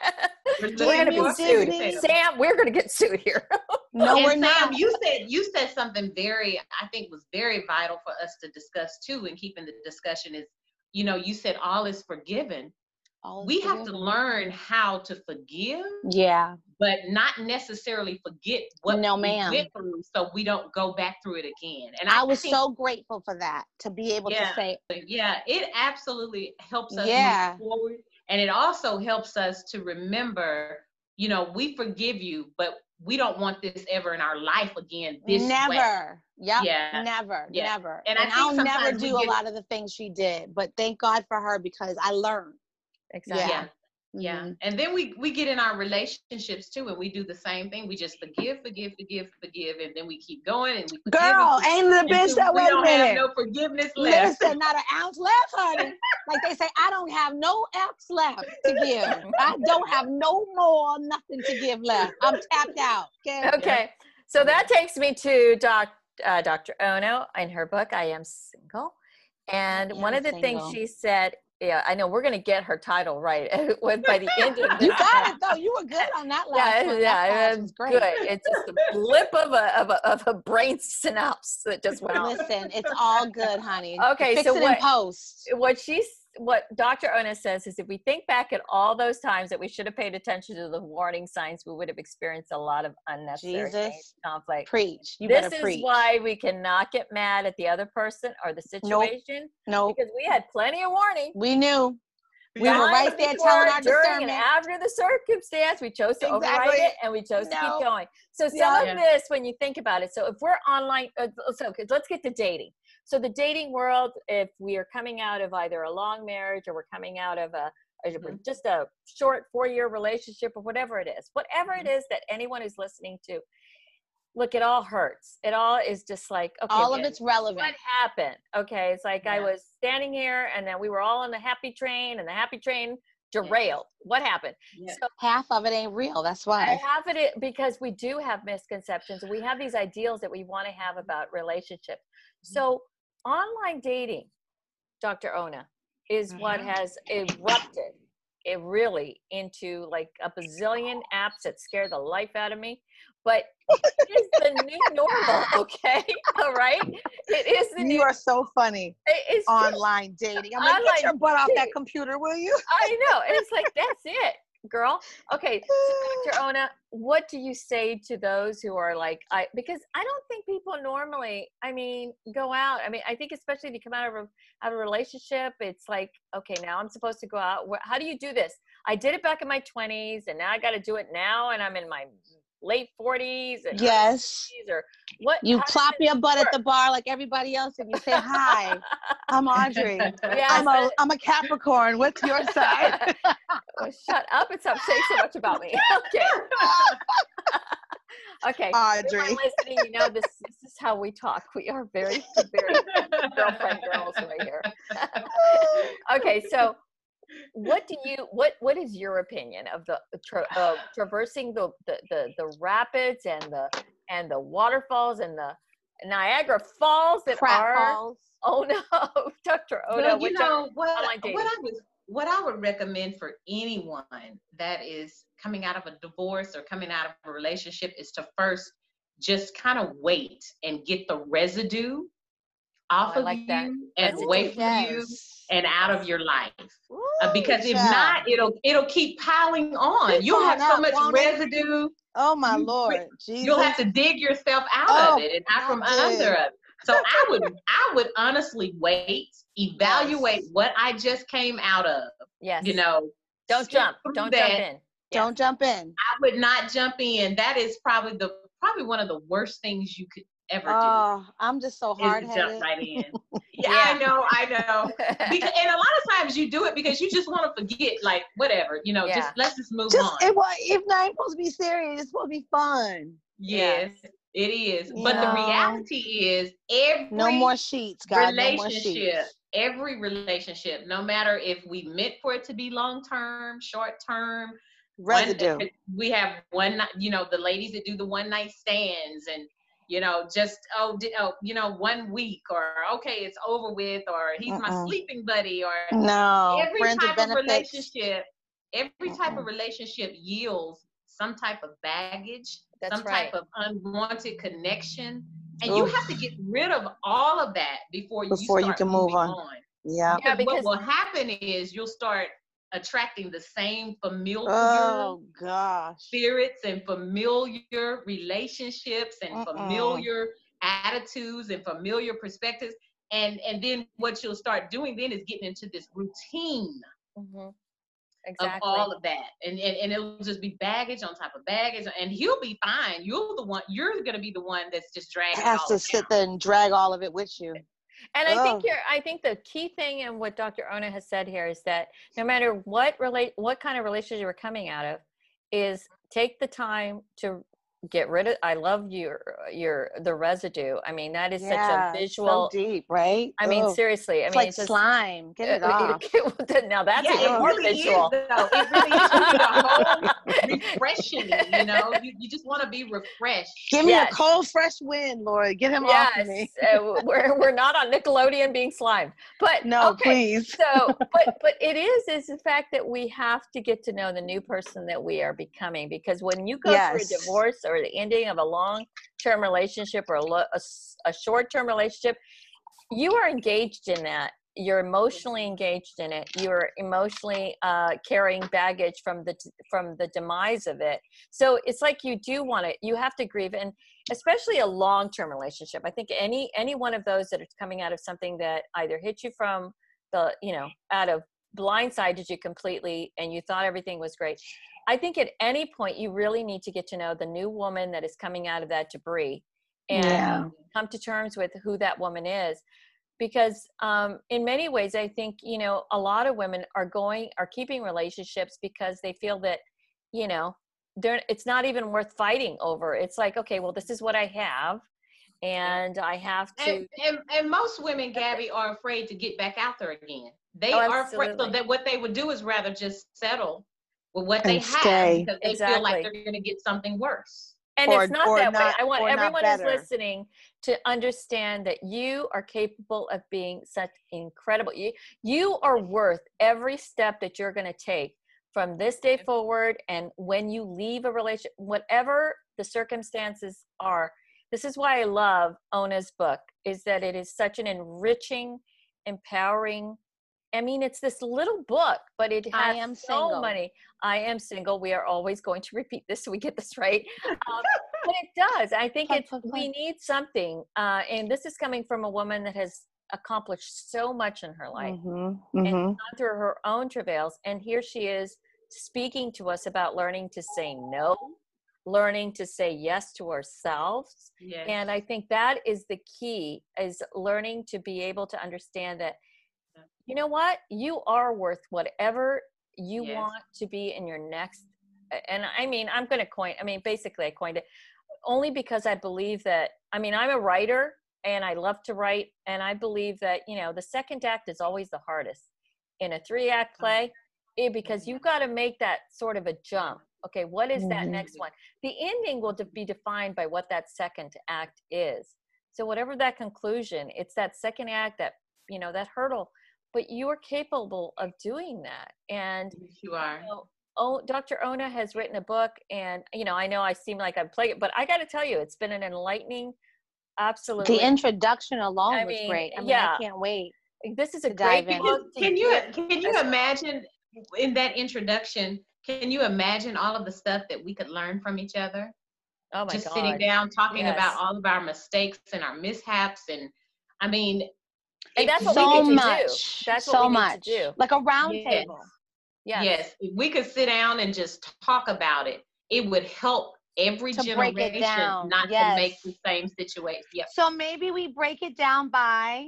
we're going to be sued. Sam, we're going to get sued here. No, and we're Sam, not. You said you said something very, I think, was very vital for us to discuss too, and keeping the discussion is, you know, you said all is forgiven. All we have to learn how to forgive, yeah, but not necessarily forget what no, we ma'am. went through, so we don't go back through it again. And I, I was think, so grateful for that, to be able yeah, to say, yeah, it absolutely helps us yeah. move forward, and it also helps us to remember, you know, we forgive you, but we don't want this ever in our life again. This never, way. yep, yeah, never, yeah. never. And, and I think I'll never do get, a lot of the things she did, but thank God for her because I learned. Exactly. Yeah. Yeah. Mm-hmm. And then we, we get in our relationships too, and we do the same thing. We just forgive, forgive, forgive, forgive, and then we keep going and we forgive. Girl, and ain't the bitch that we wait don't a minute. have no forgiveness left. Listen, not an ounce left, honey. Like they say, I don't have no ounce left to give. I don't have no more nothing to give left. I'm tapped out. Okay. Okay. So that takes me to doc, uh, Doctor Ono in her book, I Am Single. And one of the single. things she said, yeah, I know we're going to get her title right by the end of this. You got it though. You were good on that last yeah, one. Yeah, that was great. Good. It's just a blip of a, of a of a brain synapse that just went off. Listen, it's all good, honey. Okay, Fix so it what, in post. What she's what Doctor Ona says is if we think back at all those times that we should have paid attention to the warning signs, we would have experienced a lot of unnecessary Jesus, conflict. Preach. You this better is preach. why we cannot get mad at the other person or the situation. No, nope. Because we had plenty of warning. We knew. We Time were right there telling our during discernment. And after the circumstance, we chose to exactly. override it and we chose no. to keep going. So some yeah. of yeah. this, when you think about it, so if we're online, uh, so let's get to dating. So the dating world, if we are coming out of either a long marriage or we're coming out of a, a mm-hmm. just a short four-year relationship or whatever it is, whatever mm-hmm. it is that anyone is listening to, look, it all hurts. It all is just like, okay, all of man, it's relevant. What happened? Okay, it's like yeah. I was standing here and then we were all on the happy train and the happy train derailed. Yeah. What happened? Yeah. So half of it ain't real. That's why. Half of it, because we do have misconceptions. We have these ideals that we want to have about relationships. Mm-hmm. So online dating, Doctor Ona, is mm-hmm. what has erupted it really into like a bazillion apps that scare the life out of me. But it is the new normal. Okay. All right. It is the You new. are so funny. it- It's true. Online dating. I'm like, get Online your butt off that dating. computer, will you? I know. And it's like, that's it, girl. Okay. So Doctor Ona, what do you say to those who are like, I, because I don't think people normally, I mean, go out. I mean, I think especially if you come out of a, out of a relationship, it's like, okay, now I'm supposed to go out. Wh- How do you do this? I did it back in my twenties and now I got to do it now. And I'm in my late forties and early Yes. fifties, or what? You how does plop this your butt at work? the bar like everybody else and you say, hi, I'm Audrey. Yes, I'm a, but- I'm a Capricorn. What's your sign? Oh, shut up and stop saying so much about me. Okay. Okay. Audrey. Everyone listening, you know, this, this is how we talk. We are very, very girlfriend girls right here. Okay. So what do you, what, what is your opinion of the, tra- uh, traversing the, the, the, the rapids and the, and the waterfalls and the Niagara Falls that Crap are, balls. oh no, Doctor Ona, Well, you which know are what? online dating. What I was, what I would recommend for anyone that is coming out of a divorce or coming out of a relationship is to first just kind of wait and get the residue off Oh, I of like you that. and Residue, away from you Yes. and out of your life. Ooh, Uh, because if child. not, it'll it'll keep piling on. Keep You'll have piling so up, much won't it? residue. Oh my You- Lord, Jesus. You'll have to dig yourself out Oh, of it and out from I did. under it. So I would I would honestly wait, evaluate Yes. what I just came out of. Yes. You know, Don't skip jump. through Don't that. jump in. Yeah. Don't jump in. I would not jump in. That is probably the probably one of the worst things you could ever do. Oh, I'm just so Is hard to jump headed. right in. Yeah, Yeah. I know, I know. Because, and a lot of times you do it because you just want to forget, like whatever, you know. Yeah. Just let's just move Just on. it was if not ain't supposed to be serious, it's supposed to be fun. Yes, it is. But the No. reality is, every No more sheets, God. No more relationship, sheets. every relationship, no matter if we meant for it to be long term, short term, Residue. One, we have one night, you know, the ladies that do the one night stands and, you know, just, oh, di- oh, you know, one week or, okay, it's over with, or he's my Mm-mm. sleeping buddy, or No. every Friends with type of benefits. relationship, every type Mm-mm. of relationship yields some type of baggage, That's some right. type of unwanted connection. And you Oof. have to get rid of all of that before, Before you you start can move moving on. on. Yeah. Yeah, Because because what will happen is you'll start attracting the same familiar Oh gosh. spirits and familiar relationships and Mm-mm. familiar attitudes and familiar perspectives. And and then what you'll start doing then is getting into this routine Mhm. of Exactly. all of that. And, and and it'll just be baggage on top of baggage. And he'll be fine. You're the one, you're gonna be the one that's just dragging it Has all to down. sit there and drag all of it with you. And I think Ugh. you're, I think the key thing and what Doctor Ona has said here is that no matter what relate, what kind of relationship you're coming out of, is take the time to get rid of. I love your your the residue. I mean, that is Yeah, such a visual. so deep, right? I mean, Ugh. seriously. I It's mean, like it's just, slime. Get it uh, off. now that's Yeah, even it more really visual. is though. It really is. You need a whole refreshing, you know. You, you just want to be refreshed. Give me Yes. a cold, fresh wind, Lord. Get him off of me. Yes, uh, we're we're not on Nickelodeon being slimed, but No, okay. please. So, but but it is is the fact that we have to get to know the new person that we are becoming, because when you go through Yes. a divorce or the ending of a long-term relationship or a, lo- a, s- a short-term relationship, you are engaged in that. You're emotionally engaged in it. You're emotionally uh, carrying baggage from the from the demise of it. So it's like you do want to. You have to grieve, and especially a long-term relationship. I think any any one of those that are coming out of something that either hit you from the, you know, out of blindsided you completely, and you thought everything was great. I think at any point you really need to get to know the new woman that is coming out of that debris, and Yeah. come to terms with who that woman is. Because um, in many ways, I think, you know, a lot of women are going, are keeping relationships because they feel that, you know, they're, it's not even worth fighting over. It's like, okay, well, this is what I have, and I have to. And, and and most women, Gabby, are afraid to get back out there again. They Oh, are afraid. So absolutely. that what they would do is rather just settle with what they And have stay. because they feel like Exactly. they're going to get something worse. And Or- it's not or that way. not- I want or not everyone who's better. listening to understand that you are capable of being such incredible. You, you are worth every step that you're going to take from this day forward. And when you leave a relationship, whatever the circumstances are, this is why I love Ona's book, is that it is such an enriching, empowering, I mean, it's this little book, but it I has am so single. many. I am single. We are always going to repeat this so we get this right. Um, but it does. I think Plug, it's, plug, we plug. need something. Uh, and this is coming from a woman that has accomplished so much in her life Mm-hmm. and Mm-hmm. gone through her own travails. And here she is speaking to us about learning to say no, learning to say yes to ourselves. Yes. And I think that is the key, is learning to be able to understand that, you know what, you are worth whatever you Yes. want to be in your next. And I mean, I'm going to coin, I mean, basically I coined it only because I believe that, I mean, I'm a writer and I love to write. And I believe that, you know, the second act is always the hardest in a three act play, eh, because you've got to make that sort of a jump. Okay, what is that Mhm. next one? The ending will de- be defined by what that second act is. So whatever that conclusion, it's that second act, that, you know, that hurdle, but you are capable of doing that. And Yes, you are. you know, oh, Doctor Ona has written a book, and, you know, I know I seem like I'm playing it, but I got to tell you, it's been an enlightening, absolutely. The introduction alone I was mean, great. I mean, yeah. I can't wait. This is a to great dive in. book. to Can you give can you us- imagine in that introduction? Can you imagine all of the stuff that we could learn from each other? Oh my Just God. sitting down, talking Yes. about all of our mistakes and our mishaps, and I mean, And if that's what we we So need to much. do. That's so what we much. need to do. Like a round Yes. table. Yes. Yes, if we could sit down and just talk about it, it would help every To break generation it down. not Yes. to make the same situation. Yep. So maybe we break it down by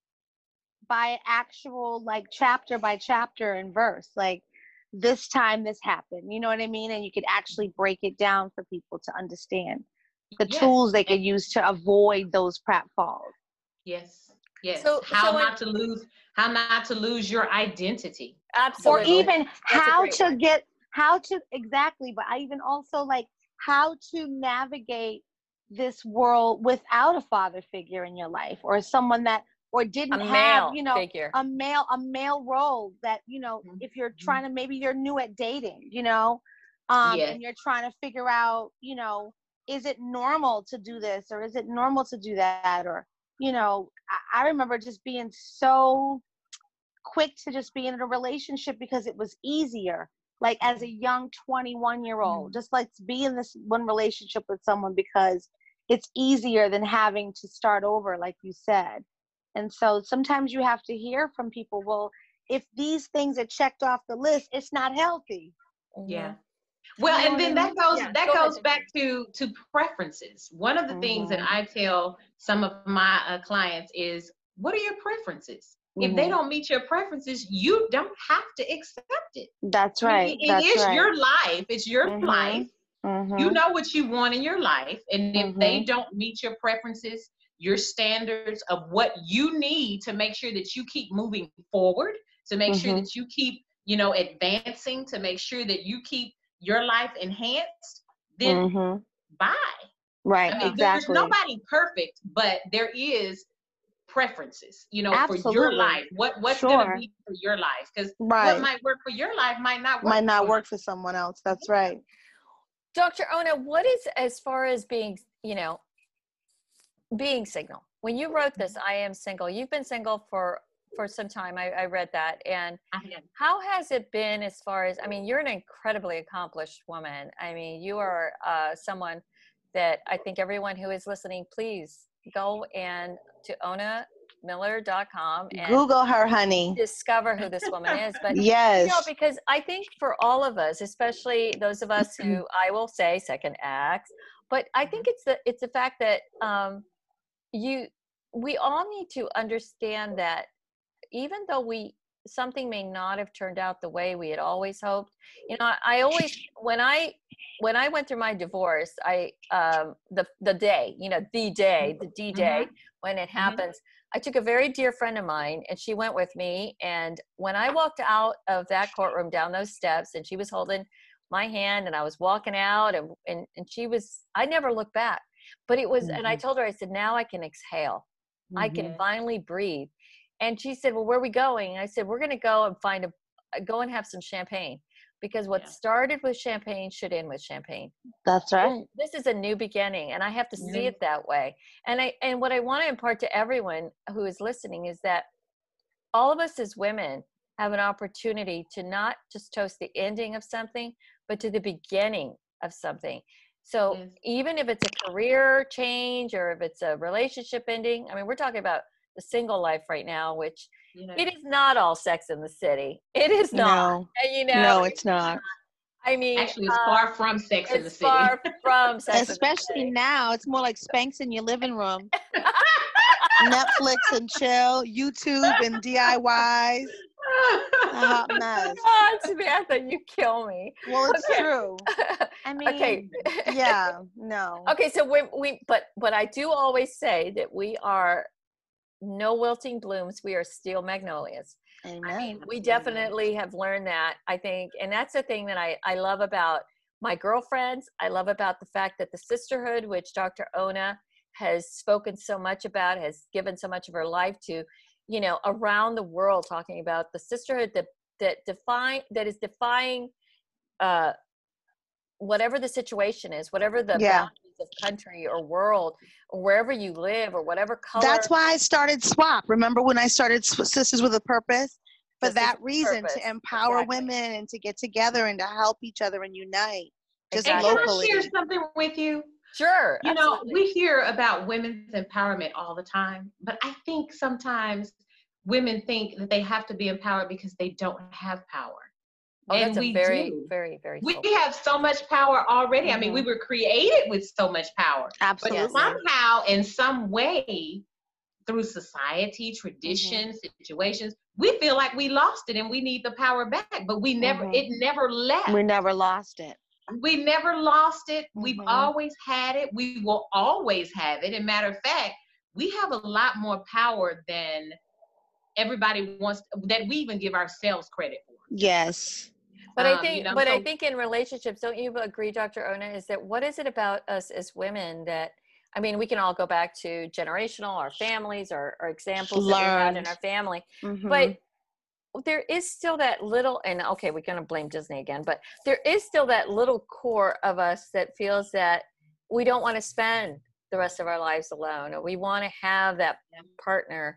by actual, like, chapter by chapter and verse. Like, this time this happened. You know what I mean? And you could actually break it down for people to understand the Yes. tools they could use to avoid those pratfalls. Yes. Yes. So- how so in- not to lose how not to lose your identity. Absolutely. Or even a how great to one. get how to exactly, but I even also like how to navigate this world without a father figure in your life, or someone that or didn't A have, male you know, figure. a male a male role that, you know, Mhm. if you're trying to, maybe you're new at dating, you know, um Yes. and you're trying to figure out, you know, is it normal to do this, or is it normal to do that, or, you know, I, I remember just being so quick to just be in a relationship because it was easier, like as a young twenty-one year old, just like to be in this one relationship with someone because it's easier than having to start over, like you said. And so sometimes you have to hear from people, well, if these things are checked off the list, it's not healthy. Yeah. Mhm. Well, You know and then what I that goes Yeah, that go ahead, goes back to to preferences. One of the things that Mhm. I tell some of my uh, clients is, what are your preferences? If they Mhm. don't meet your preferences, you don't have to accept it. That's I mean, right. it- it That's is right. your life. It's your Mhm. life. Mhm. You know what you want in your life, and if they Mhm. don't meet your preferences, your standards of what you need to make sure that you keep moving forward, to make sure Mhm. that you keep, you know, advancing, to make sure that you keep your life enhanced, then Mhm. bye. Right. I mean, there's Exactly. nobody perfect, but there is preferences, you know, for your Absolutely. life. What what's gonna Sure. be for your life? Because Right. what might work for your life might not work. Might for not someone work for someone else. That's right. Doctor Ona, what is, as far as being, you know, being single? When you wrote this, I am single. You've been single for for some time. I, I read that. And I have. how has it been as far as, I mean, you're an incredibly accomplished woman. I mean, you are uh, someone that I think everyone who is listening, please go and to ona miller dot com and Google her, honey. discover who this woman is. But Yes. you know, because I think for all of us, especially those of us who, I will say, second acts, but I think it's the it's the fact that um, you we all need to understand that even though we something may not have turned out the way we had always hoped. You know, I, I always when I when I went through my divorce, I um, the the day, you know, the day, the D day when it happens. I took a very dear friend of mine, and she went with me. And when I walked out of that courtroom down those steps, and she was holding my hand, and I was walking out, and and, and she was, I never looked back. But it was, and I told her, I said, now I can exhale. I can finally breathe. And she said, well, where are we going? And I said, we're going to go and find a, go and have some champagne. because what Yeah. started with champagne should end with champagne. That's right. This, this is a new beginning, and I have to see Mhm. it that way. And I and what I want to impart to everyone who is listening is that all of us as women have an opportunity to not just toast the ending of something, but to the beginning of something. So Yes. even if it's a career change or if it's a relationship ending, I mean, we're talking about the single life right now, which Yeah. it is not all Sex in the City. It is not. No, And, you know, no, it's not. I mean, Actually, it's uh, far from Sex in the it's City. far from Sex Especially in the now, it's more like Spanx in your living room. City. Netflix and chill, YouTube and D I Ys. A hot mess. God, Samantha, you kill me. Well, it's Okay. true. I mean, Okay. yeah, no. Okay, so we we but but I do always say that we are no wilting blooms, we are steel magnolias. Amen. I mean, we Absolutely. definitely have learned that, I think, and that's the thing that I I love about my girlfriends. I love about the fact that the sisterhood, which Doctor Ona has spoken so much about, has given so much of her life to, you know, around the world, talking about the sisterhood that that define that is defying uh whatever the situation is, whatever the Yeah. boundaries of country or world or wherever you live or whatever color. That's why I started SWAP. Remember when I started S- Sisters with a Purpose? For Sisters that with a reason, Purpose. to empower Exactly. women and to get together and to help each other and unite. Just And Exactly. can I locally. share something with you? Sure. You know, Absolutely. we hear about women's empowerment all the time, but I think sometimes women think that they have to be empowered because they don't have power. Oh, And that's a we very, do. very, very We soulful. have so much power already. I mean, we Mhm. were created with so much power. But Absolutely. somehow, in some way, through society, tradition, situations, we feel like we lost it and we need the power back. But we never, Mhm. it never left. We never lost it. We never lost it. We've Mhm. always had it. We will always have it. And matter of fact, we have a lot more power than everybody wants, that we even give ourselves credit for. Yes. But I Um, think, you know, but I so- think in relationships, don't you agree, Doctor Ona, is that what is it about us as women that, I mean, we can all go back to generational, our families, or, or examples that we had in Learned. our family, Mhm. but there is still that little, and okay, we're going to blame Disney again, but there is still that little core of us that feels that we don't want to spend the rest of our lives alone, or we want to have that partner.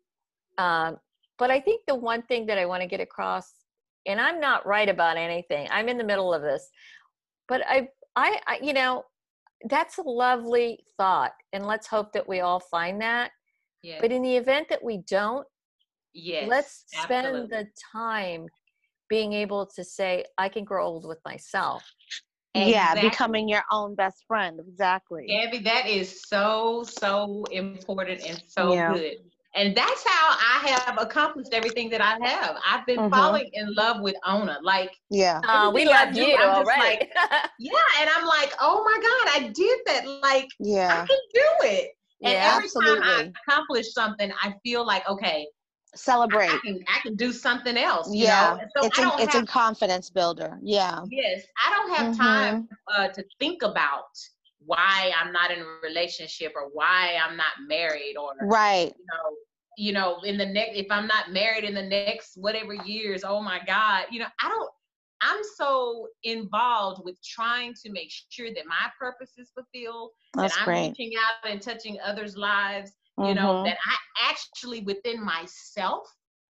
Um, but I think the one thing that I want to get across, and I'm not right about anything, I'm in the middle of this, but I, I, I you know, that's a lovely thought, and let's hope that we all find that. yes, But in the event that we don't, yes, let's spend absolutely. the time being able to say, I can grow old with myself. Yeah, Exactly. becoming your own best friend. Exactly. Gabby, that is so, so important and so Yeah. good. And that's how I have accomplished everything that I have. I've been Mhm. falling in love with Ona. Like, Yeah. Uh, we everything I love do, you, I'm all just right. like, yeah. And I'm like, oh my God, I did that. Like, I Yeah. can do it. And Yeah. every time I Absolutely. accomplish something, I feel like, okay, Celebrate. I can, I can do something else, you Yeah. know? So It's I a, don't it's have, a confidence builder. Yeah. yes, I don't have Mhm. time uh, to think about why I'm not in a relationship or why I'm not married, or Right. you know, you know, in the next, if I'm not married in the next whatever years, oh my God, you know, I don't, I'm so involved with trying to make sure that my purpose is fulfilled, That's that I'm great. reaching out and touching others' lives, you know, Mhm. that I actually within myself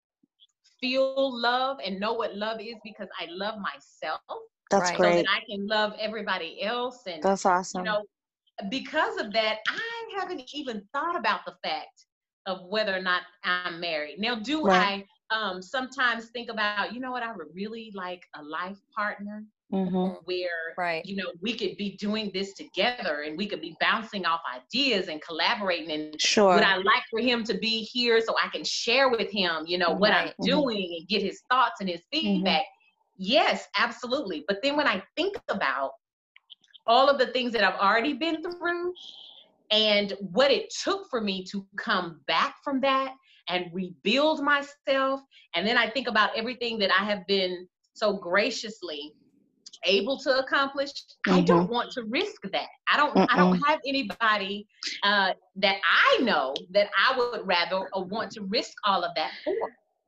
feel love and know what love is, because I love myself, That's Right. so great. that I can love everybody else. And That's awesome. you know, because of that, I haven't even thought about the fact of whether or not I'm married. Now, do Right. I um, sometimes think about, you know what, I would really like a life partner Mhm. where, Right. you know, we could be doing this together and we could be bouncing off ideas and collaborating. And Sure. would I like for him to be here so I can share with him, you know, what I'm Right. Mhm. doing and get his thoughts and his feedback? Yes, absolutely. But then when I think about all of the things that I've already been through and what it took for me to come back from that and rebuild myself, and then I think about everything that I have been so graciously able to accomplish, I don't want to risk that. I don't I don't Mm-mm. have anybody uh, that I know that I would rather or want to risk all of that for.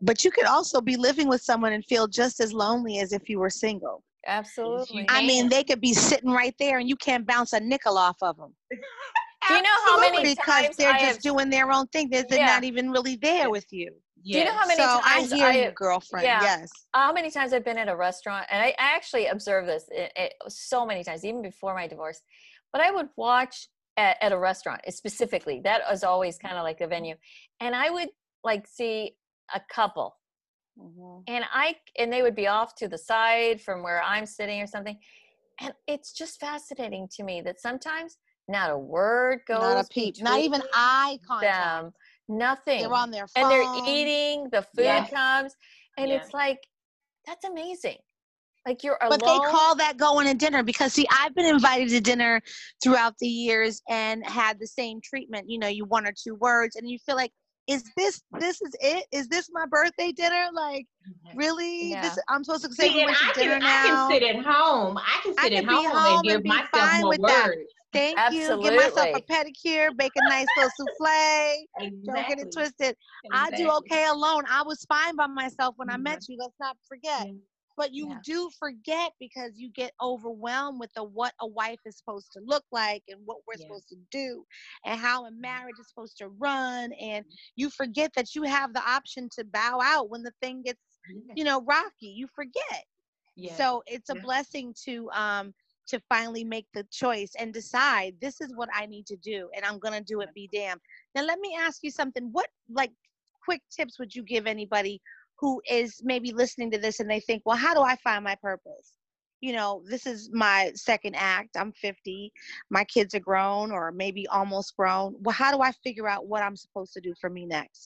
But you could also be living with someone and feel just as lonely as if you were single. Absolutely. I mean, they could be sitting right there and you can't bounce a nickel off of them. Do you know how many because times they're I just have, doing their own thing? They're, they're yeah. not even really there with you. Do you know how many so times I hear I, you, girlfriend. Yeah. Yes. How many times I've been at a restaurant, and I, I actually observed this it, it, so many times, even before my divorce. But I would watch at, at a restaurant specifically. That was always kind of like the venue, and I would like see a couple, mm-hmm. and I and they would be off to the side from where I'm sitting or something, and it's just fascinating to me that sometimes not a word goes, not a peep, not even eye contact. Them. Nothing. They're on their phone. And they're eating, the food yes. comes, and yes. it's like, that's amazing. Like you're alone. But they call that going to dinner because, see, I've been invited to dinner throughout the years and had the same treatment. You know, you one or two words, and you feel like, is this, this is it? Is this my birthday dinner? Like, really? Yeah. This I'm supposed to say see, we went to I dinner can, now? I can sit at home. I can sit I at can home, home and give and be myself fine more with words. That. Thank Absolutely. you. Give myself a pedicure, bake a nice little souffle. Exactly. Don't get it twisted. Exactly. I do okay alone. I was fine by myself when mm-hmm. I met you. Let's not forget. Yeah. But you yeah. do forget because you get overwhelmed with the what a wife is supposed to look like and what we're yeah. supposed to do and how a marriage is supposed to run. And you forget that you have the option to bow out when the thing gets, yeah. you know, rocky. You forget. Yeah. So it's a yeah. blessing to um to finally make the choice and decide this is what I need to do and I'm going to do it be damned. Now, let me ask you something. What like quick tips would you give anybody who is maybe listening to this and they think, well, how do I find my purpose? You know, this is my second act. I'm fifty. My kids are grown or maybe almost grown. Well, how do I figure out what I'm supposed to do for me next?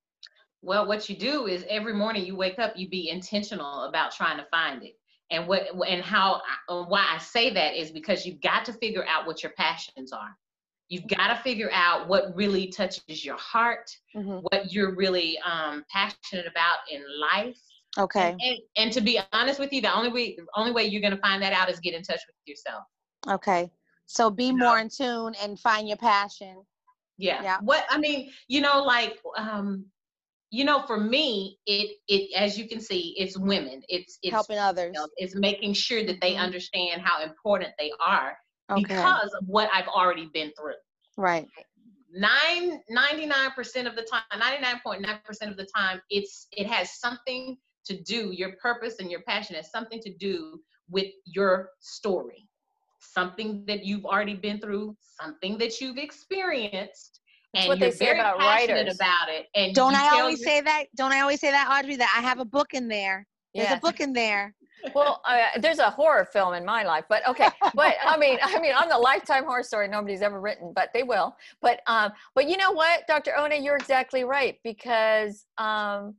Well, what you do is every morning you wake up, you be intentional about trying to find it. And what and how why I say that is because you've got to figure out what your passions are. You've got to figure out what really touches your heart, mm-hmm. what you're really um, passionate about in life. Okay. And, and, and to be honest with you, the only way the only way you're going to find that out is get in touch with yourself. Okay. So be you more know? in tune and find your passion. Yeah. yeah. What I mean, you know, like. Um, You know, for me, it it as you can see, it's women. It's it's helping others. You know, it's making sure that they mm-hmm. understand how important they are okay. because of what I've already been through. Right. Nine ninety nine percent of the time, ninety nine point nine percent of the time, it's it has something to do. Your purpose and your passion has something to do with your story, something that you've already been through, something that you've experienced. That's and what you're they say very about passionate writers about it. And don't I always your- say that? Don't I always say that, Audrey? That I have a book in there. There's yes. a book in there. Well, uh, there's a horror film in my life, but okay. But I mean, I mean, I'm the Lifetime horror story nobody's ever written, but they will. But um, but you know what, Doctor Ona, you're exactly right because um,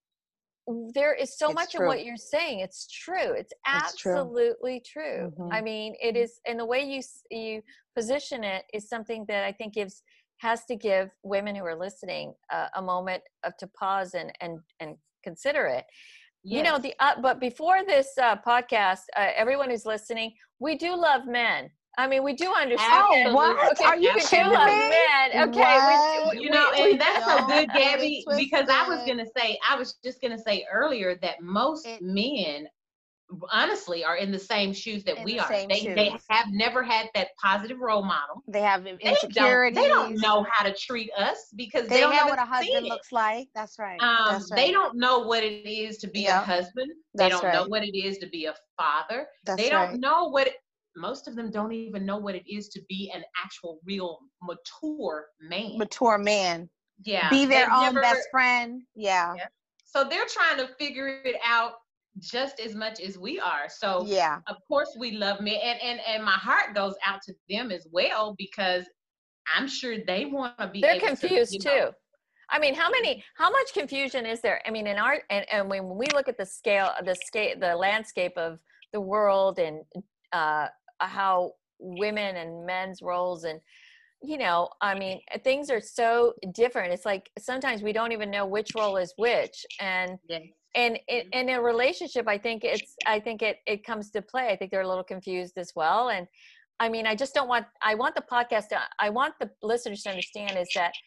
there is so it's much true. of what you're saying. It's true. It's, it's absolutely true. true. Mm-hmm. I mean, it is, and the way you you position it is something that I think gives. has to give women who are listening uh, a moment of to pause and and and consider it. Yes. You know the uh, but before this uh, podcast, uh, everyone who's listening, we do love men. I mean, we do understand. Oh, what? Okay, are you we kidding do love me? men. Okay, what? we, you know, we, and that's so good, Gabby, because I was it. gonna say, I was just gonna say earlier that most it, men honestly are in the same shoes that in we the are. Same they shoes. they have never had that positive role model. They have insecurities. They don't, they don't know how to treat us because they, they don't haven't know what a husband seen looks like. That's right. Um, That's right. They don't know what it is to be yep. a husband. That's they don't right. know what it is to be a father. That's they don't right. know what it, most of them don't even know what it is to be an actual real mature man. Mature man. Yeah. Be their They've own never, best friend. Yeah. yeah. So they're trying to figure it out just as much as we are. So yeah, of course we love men, and and and my heart goes out to them as well because I'm sure they want to be. They're able confused to, you know, too. I mean, how many, how much confusion is there? I mean, in our and, and when we look at the scale, the scale, the landscape of the world, and uh, how women and men's roles, and you know, I mean, things are so different. It's like sometimes we don't even know which role is which, and. Yeah. And in a relationship, I think it's, I think it, it comes to play. I think they're a little confused as well. And I mean, I just don't want, I want the podcast to, I want the listeners to understand is that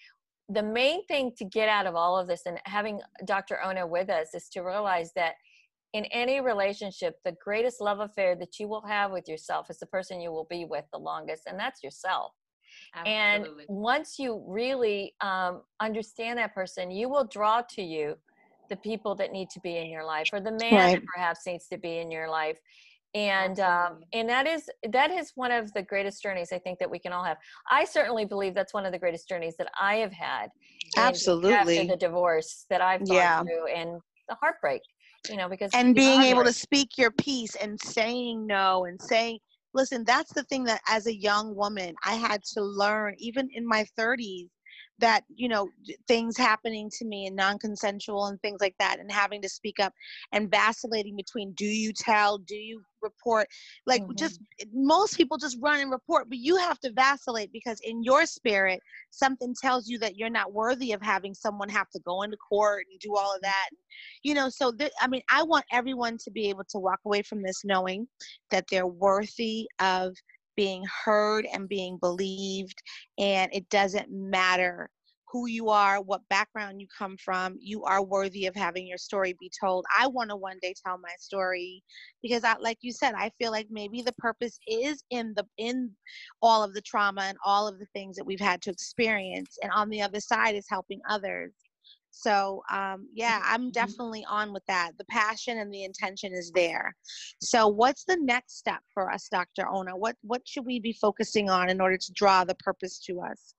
the main thing to get out of all of this, and having Doctor Ona with us, is to realize that in any relationship, the greatest love affair that you will have with yourself is the person you will be with the longest, and that's yourself. Absolutely. And once you really um, understand that person, you will draw to you the people that need to be in your life, or the man Right. that perhaps needs to be in your life. And um, Absolutely. and that is that is one of the greatest journeys I think that we can all have. I certainly believe that's one of the greatest journeys that I have had. in- Absolutely. After the divorce that I've gone Yeah. through, and the heartbreak, you know, because And it's being able to heartbreak. speak your piece and saying no and saying, listen, that's the thing that as a young woman, I had to learn, even in my thirties, that, you know, d- things happening to me and non-consensual and things like that, and having to speak up and vacillating between, do you tell, do you report? Like, Mhm. just most people just run and report, but you have to vacillate, because in your spirit, something tells you that you're not worthy of having someone have to go into court and do all of that. You know, so th- I mean, I want everyone to be able to walk away from this knowing that they're worthy of being heard and being believed. And it doesn't matter who you are, what background you come from, you are worthy of having your story be told. I want to one day tell my story, because I, like you said, I feel like maybe the purpose is in the in all of the trauma and all of the things that we've had to experience, and on the other side is helping others. So um, yeah, I'm definitely on with that. The passion and the intention is there. So what's the next step for us, Doctor Ona? What what should we be focusing on in order to draw the purpose to us?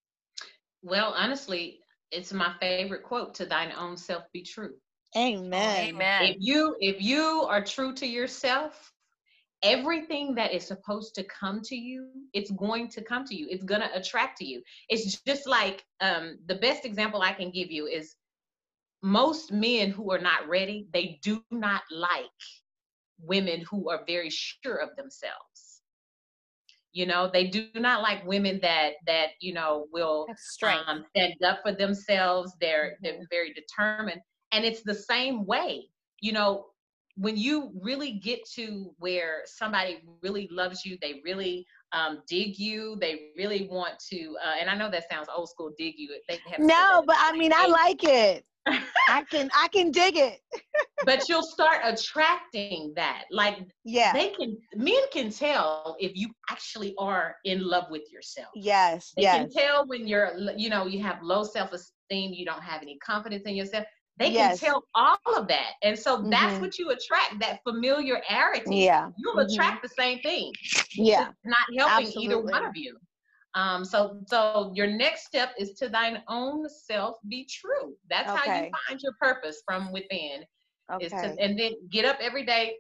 Well, honestly, it's my favorite quote: "To thine own self be true." Amen. Amen. If you if you are true to yourself, everything that is supposed to come to you, it's going to come to you. It's going to attract to you. It's just like um, the best example I can give you is most men who are not ready, they do not like women who are very sure of themselves. You know, they do not like women that that you know will Have strength. um, stand up for themselves. They're Mhm. they're very determined, and it's the same way. You know, when you really get to where somebody really loves you, they really um, dig you, they really want to. Uh, and I know that sounds old school, dig you. They haven't said that No, in but I mean, I like it. I can I can dig it. but you'll start attracting that. Like Yeah. they can, men can tell if you actually are in love with yourself. Yes. They Yes. can tell when you're, you know, you have low self-esteem, you don't have any confidence in yourself. They Yes. can tell all of that. And so that's Mhm. what you attract, that familiarity. Yeah. You'll Mhm. attract the same thing. Yeah. It's not helping either Absolutely. one of you. Um, so so your next step is to thine own self be true. That's how you Okay. find your purpose from within. Is to, Okay. and then get up every day.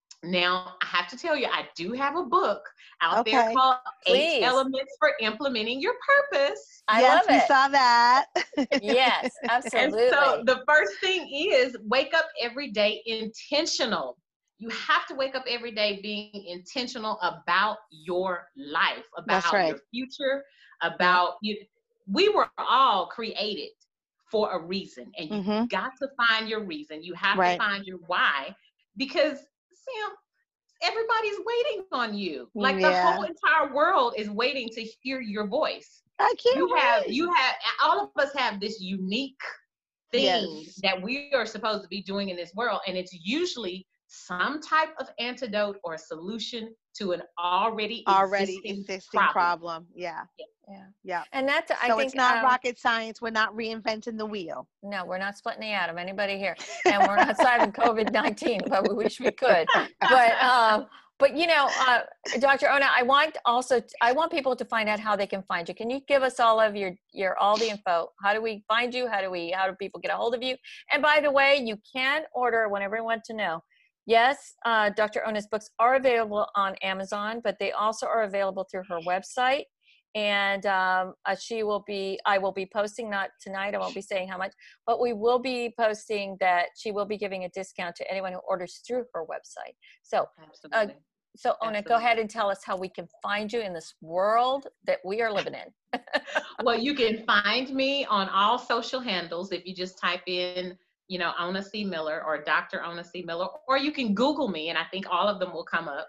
Now, I have to tell you, I do have a book out there Okay. called Please. Eight Elements for Implementing Your Purpose. I Yes, love we it. saw that. Yes, And absolutely. so the first thing is wake up every day intentional. You have to wake up every day being intentional about your life, That's about right. your future, about you. We were all created for a reason, and you Mhm. got to find your reason. You have Right. to find your why, because Sam, everybody's waiting on you. Like the Yeah. whole entire world is waiting to hear your voice. I can't You have, wait. you have, all of us have this unique thing Yes. that we are supposed to be doing in this world, and it's usually some type of antidote or solution to an already Already existing, existing problem. problem. Yeah. Yeah. Yeah. And that's, I So think, it's not um, rocket science. We're not reinventing the wheel. no, we're not splitting the atom, anybody here. And we're not solving COVID nineteen, but we wish we could. But, um, but you know, uh, Doctor Ona, I want also, I want people to find out how they can find you. Can you give us all of your, your, all the info? How do we find you? How do we, how do people get a hold of you? And by the way, you can order whenever you want to know. Yes, uh, Doctor Ona's books are available on Amazon, but they also are available through her website. And um, uh, she will be, I will be posting, not tonight, I won't be saying how much, but we will be posting that she will be giving a discount to anyone who orders through her website. So, uh, Absolutely. so Ona, go Absolutely. ahead and tell us how we can find you in this world that we are living in. Well, you can find me on all social handles if you just type in, you know, Ona C. Miller or Doctor Ona C. Miller, or you can Google me, and I think all of them will come up.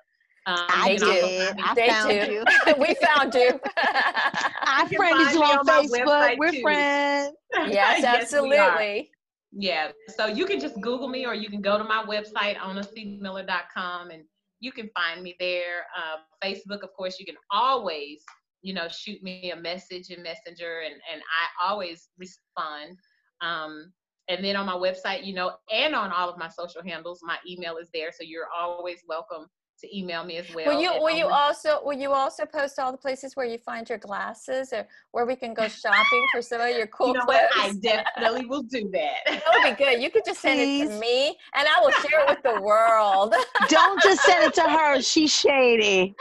Um, I you can also did. find me- I They found do. you. We found you. I You can friended find you me on on my Facebook. website, We're too. friends. Yes, we are. absolutely. Yeah. So you can just Google me, or you can go to my website, ona c miller dot com, and you can find me there. Um, Facebook, of course, you can always, you know, shoot me a message in Messenger, and, and I always respond. Um, and then on my website, you know, and on all of my social handles, my email is there. So you're always welcome to email me as well. Will you at will you ona- also will you also post all the places where you find your glasses, or where we can go shopping for some of your cool you know clothes? what? I definitely will do that. That would be good. You could just send it to Please. me, and I will share it with the world. Don't just send it to her. She's shady.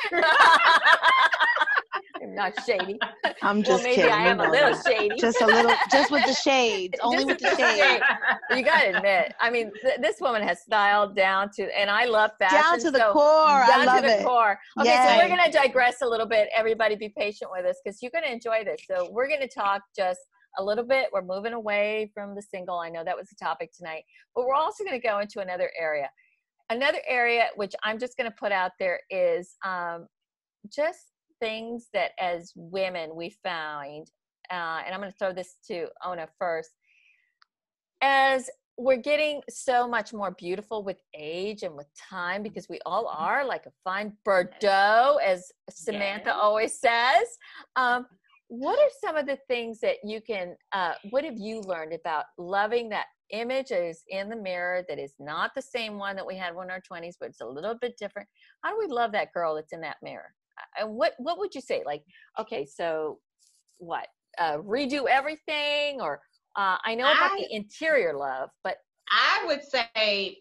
I'm not shady. I'm Well, just maybe kidding. I We am a know little that. shady. Just a little, just with the shades. Only Just with the with the shades. shade. You got to admit, I mean, th- this woman has styled down to, and I love fashion. Down to the so core. Down I love to the it. core. Okay, Yes. so we're going to digress a little bit. Everybody be patient with us, because you're going to enjoy this. So we're going to talk just a little bit. We're moving away from the single. I know that was the topic tonight, but we're also going to go into another area. Another area, which I'm just going to put out there, is um, just things that as women we find, uh, and I'm going to throw this to Ona first, as we're getting so much more beautiful with age and with time, because we all are, like a fine Bordeaux, as Samantha Yes. always says. Um, what are some of the things that you can, uh, what have you learned about loving that image that is in the mirror, that is not the same one that we had when we were in our twenties, but it's a little bit different? How do we love that girl that's in that mirror? And what, what would you say? Like, okay, so what, uh, redo everything? Or uh, I know about I- the interior love, but I would say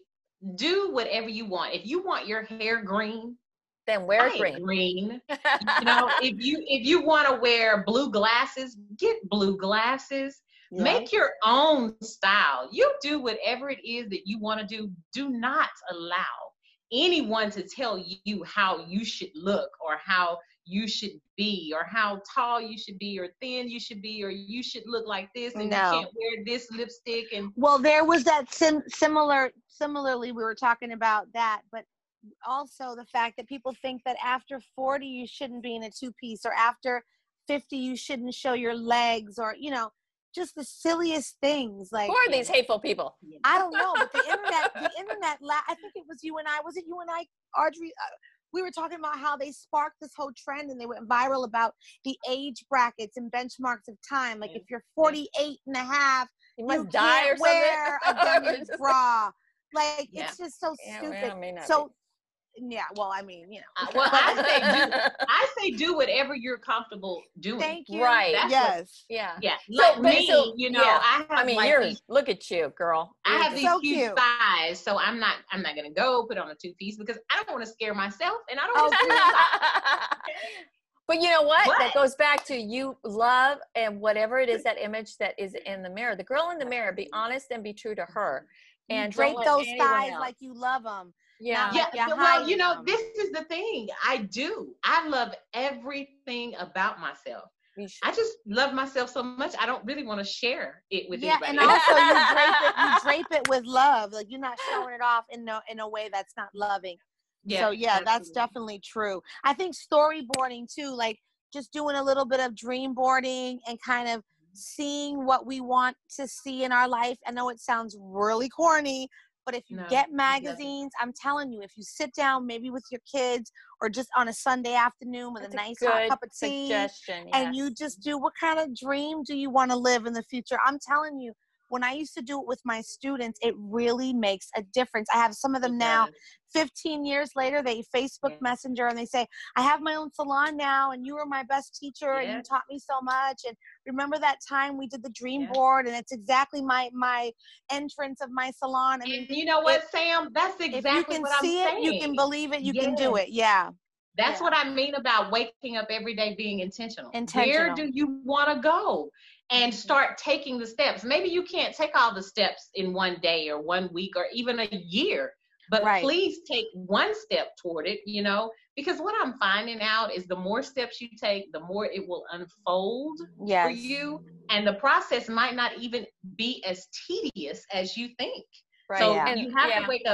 do whatever you want. If you want your hair green, then wear buy it green. green. You know, if you if you want to wear blue glasses, get blue glasses. Yeah. Make your own style. You do whatever it is that you want to do. Do not allow anyone to tell you how you should look, or how you should be, or how tall you should be, or thin you should be, or you should look like this, and No. you can't wear this lipstick. And Well, there was that sim- similar, similarly, we were talking about that, but also the fact that people think that after forty, you shouldn't be in a two piece, or after fifty, you shouldn't show your legs, or, you know, just the silliest things. Like, Who are these hateful people? I don't know, but the internet, the internet, la- I think it was you and I, was it you and I, Audrey? Uh, we were talking about how they sparked this whole trend, and they went viral about the age brackets and benchmarks of time. Like, if you're forty-eight and a half, You you must die can't or wear a something. demi bra. Like, Yeah. it's just so Yeah, stupid. well, may not So, yeah, well, I mean, you know. Uh, well, I say do I say do whatever you're comfortable doing. Thank you. Right. That's what- Yes. Yeah. Yeah, So, like but me, so- you know, yeah. I have I mean, like you're, these, look at you, girl. I You're have just- these So huge cute. thighs, so I'm not I'm not gonna go put on a two piece, because I don't want to scare myself, and I don't Oh, want to scare anybody. But you know what? What? That goes back to you love, and whatever it is, that image that is in the mirror. The girl in the mirror, be honest and be true to her. You And drape don't let those anyone thighs else. like you love them. Yeah. not Yeah, like you're th- well, you hiding know, them. this is the thing. I do. I love everything about myself. You should. I just love myself so much. I don't really want to share it with Yeah, anybody. and also you drape it, you drape it with love. Like, you're not showing it off in a, in a way that's not loving. So yeah, that's absolutely. definitely true. I think storyboarding too, like just doing a little bit of dream boarding and kind of seeing what we want to see in our life. I know it sounds really corny, but if you No, get it doesn't. magazines, I'm telling you, if you sit down maybe with your kids, or just on a Sunday afternoon with That's a nice good hot cup of tea, suggestion. and yes. you just do, what kind of dream do you want to live in the future? I'm telling you, when I used to do it with my students, it really makes a difference. I have some of them It now, does. fifteen years later, they Facebook Yeah. Messenger, and they say, I have my own salon now, and you were my best teacher, and you Yes. taught me so much. And remember that time we did the dream Yes. board, and it's exactly my my entrance of my salon. I mean, And you know what, Sam? That's if exactly you can what I'm see it, saying. you can believe it, you can do Yes. it. Yeah. That's Yeah. what I mean about waking up every day being intentional. Intentional. Where do you want to go? And start taking the steps. Maybe you can't take all the steps in one day or one week or even a year, but Right. please take one step toward it, you know, because what I'm finding out is the more steps you take, the more it will unfold for Yes. you. And the process might not even be as tedious as you think. Right. So Yeah. you have yeah. to wake up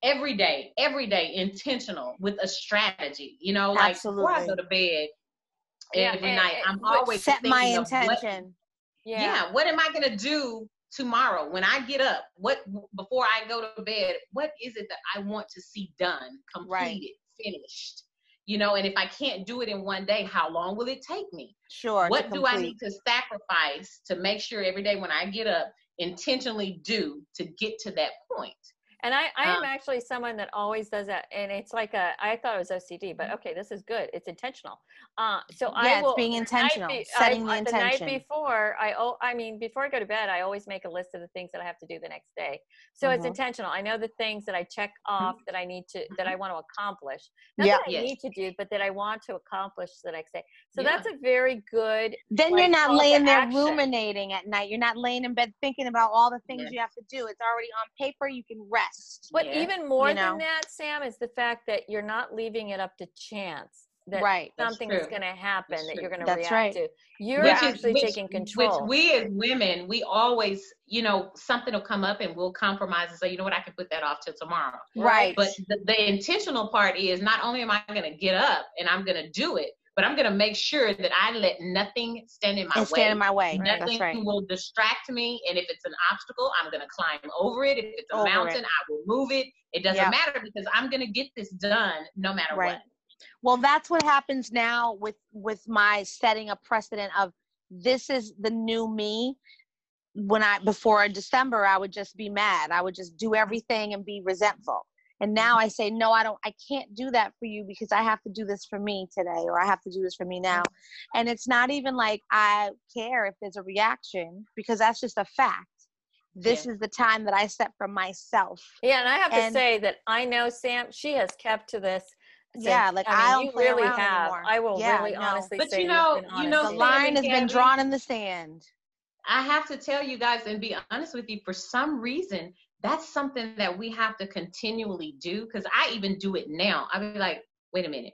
every day, every day, intentional with a strategy. You know, like Absolutely. before I go to bed Yeah, every and- night, and- I'm but always Set my thinking of what, intention. Yeah. yeah, what am I gonna do tomorrow when I get up? What before I go to bed? What is it that I want to see done, completed, finished? You know, and if I can't do it in one day, how long will it take me? Sure. to What do I complete. need to sacrifice to make sure every day when I get up, intentionally do to get to that point? And I, I am Um, actually someone that always does that. And it's like a, I thought it was O C D, but okay, this is good. It's intentional. Uh, so I Yeah, it's will, being the night intentional, be- setting I, the the night intention. before, I, oh, I mean, before I go to bed, I always make a list of the things that I have to do the next day. So it's Mhm. intentional. I know the things that I check off that I need to, that I want to accomplish. Not Yeah. that I Yes. need to do, but that I want to accomplish the next day. So Yeah. that's a very good, Then like, you're not call to laying there action. ruminating at night. You're not laying in bed thinking about all the things Yes. you have to do. It's already on paper. You can rest. But Yeah. even more You know? than that, Sam, is the fact that you're not leaving it up to chance that Right. That's something is true. going to happen That's that true. you're going to That's react right. to. You're Which is actually which, taking which control. we as women, we always, you know, something will come up and we'll compromise and say, you know what, I can put that off till tomorrow. Right. But the, the intentional part is not only am I going to get up and I'm going to do it, but I'm going to make sure that I let nothing stand in my And way. stand in my way. Right. That's Nothing right. will distract me. And if it's an obstacle, I'm going to climb over it. If it's a Over it. mountain, I will move it. It doesn't Yeah. matter because I'm going to get this done no matter Right. what. Well, that's what happens now with with my setting a precedent of this is the new me. When I before December, I would just be mad. I would just do everything and be resentful. And now I say, no, I don't, I can't do that for you because I have to do this for me today, or I have to do this for me now. And it's not even like I care if there's a reaction because that's just a fact. This Yeah. is the time that I set for myself. Yeah, and I have And- to say that I know Sam, she has kept to this. Since, Yeah, like, I mean, I don't you play really around have. anymore. I will Yeah, really no. honestly But say you know- you've been you honest know, The with me. line Sam has and been Gabby- drawn in the sand. I have to tell you guys and be honest with you, for some reason, that's something that we have to continually do. Because I even do it now. I'll be like, wait a minute.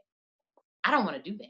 I don't want to do that.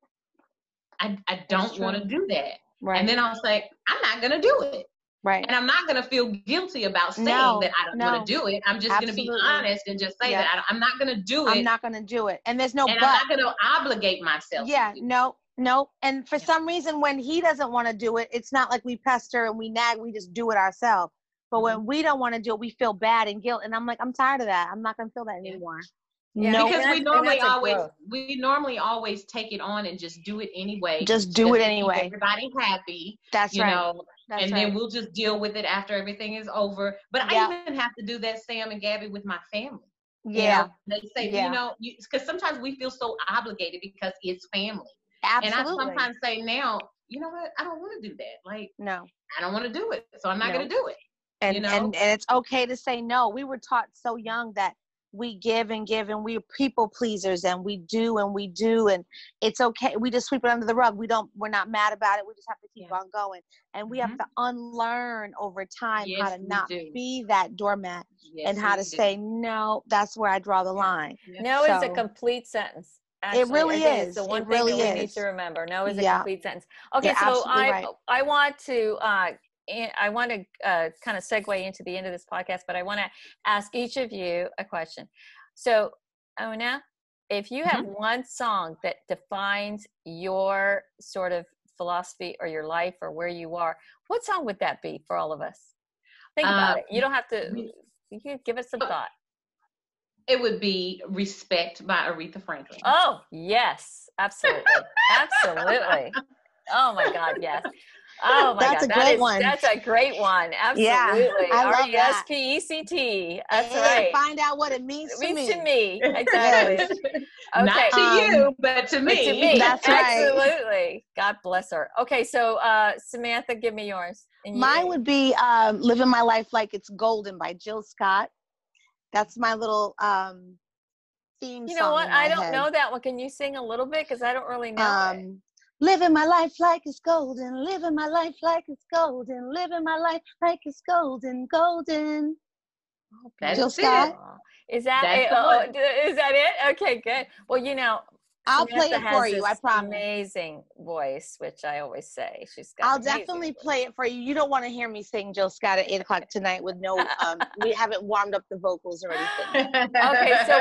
I, I don't want to true. do that. Right. And then I'll say, I'm not going to do it. Right. And I'm not going to feel guilty about saying No, that I don't no. want to do it. I'm just going to be Absolutely. honest and just say Yeah. that I, I'm not going to do it. I'm not going to do it. And there's no and but. I'm not going to obligate myself. Yeah, to do it. no, no. And for Yeah. some reason, when he doesn't want to do it, it's not like we pester and we nag, we just do it ourselves. But Mm-hmm. when we don't want to do it, we feel bad and guilt. And I'm like, I'm tired of that. I'm not going to feel that Yeah. anymore. Yeah, no, Because and we that's- and normally that's a always growth. we normally always take it on and just do it anyway. just do it to keep anyway. Everybody happy, That's you right. know, That's and right. then we'll just deal with it after everything is over. But Yeah. I even have to do that, Sam and Gabby, with my family. You yeah, know, they say, Yeah. you know, because sometimes we feel so obligated because it's family. absolutely. And I sometimes say now, you know what? I don't want to do that. Like, no. I don't want to do it, so I'm not No. going to do it. And, you know? and and it's okay to say no. We were taught so young that we give and give and we're people pleasers and we do and we do and it's okay. We just sweep it under the rug. We don't, we're not mad about it. We just have to keep Yeah. on going. And we have Mhm. to unlearn over time how Yes, to we not do. be that doormat Yes, and how we to do. say, no, that's where I draw the line. Yeah. No is a So- complete sentence. Actually, really I think is. It's the It one thing really that we need is. to remember. No is a Yeah. complete sentence. Okay, You're so absolutely I right. I want to uh, and I want to uh, kind of segue into the end of this podcast, but I want to ask each of you a question. So, Ona, if you have one song that defines your sort of philosophy or your life or where you are, what song would that be for all of us? Think about Uh, it. You don't have to. we- You can give it some thought. It would be Respect by Aretha Franklin. Oh, yes, absolutely. Absolutely. Oh my God, yes. Oh my That's God, a that great is one. that's a great one. Yeah, Absolutely. I love R E S P E C T. That's And right. Find out what it means It to means me. to me. Exactly. Not Okay. to Um, you, but to But me. to me. That's right. Absolutely. God bless her. Okay, so uh Samantha, give me yours. And you- Mine would be um, Living My Life Like It's Golden by Jill Scott. That's my little um, theme You song know what? in my I don't head. know that one. Can you sing a little bit? Because I don't really know it. Um, living my life like it's golden, living my life like it's golden, living my life like it's golden, golden. That's Jill it. Scott. Aw. Is that That's it? the Oh, one. d- is that it? Okay, good. Well, you know, I'll Samantha play it has for you. I this promise. Amazing voice, which I always say she's got. I'll an amazing definitely voice. play it for you. You don't want to hear me sing Jill Scott at eight o'clock tonight with no. Um, we haven't warmed up the vocals or anything. Okay, so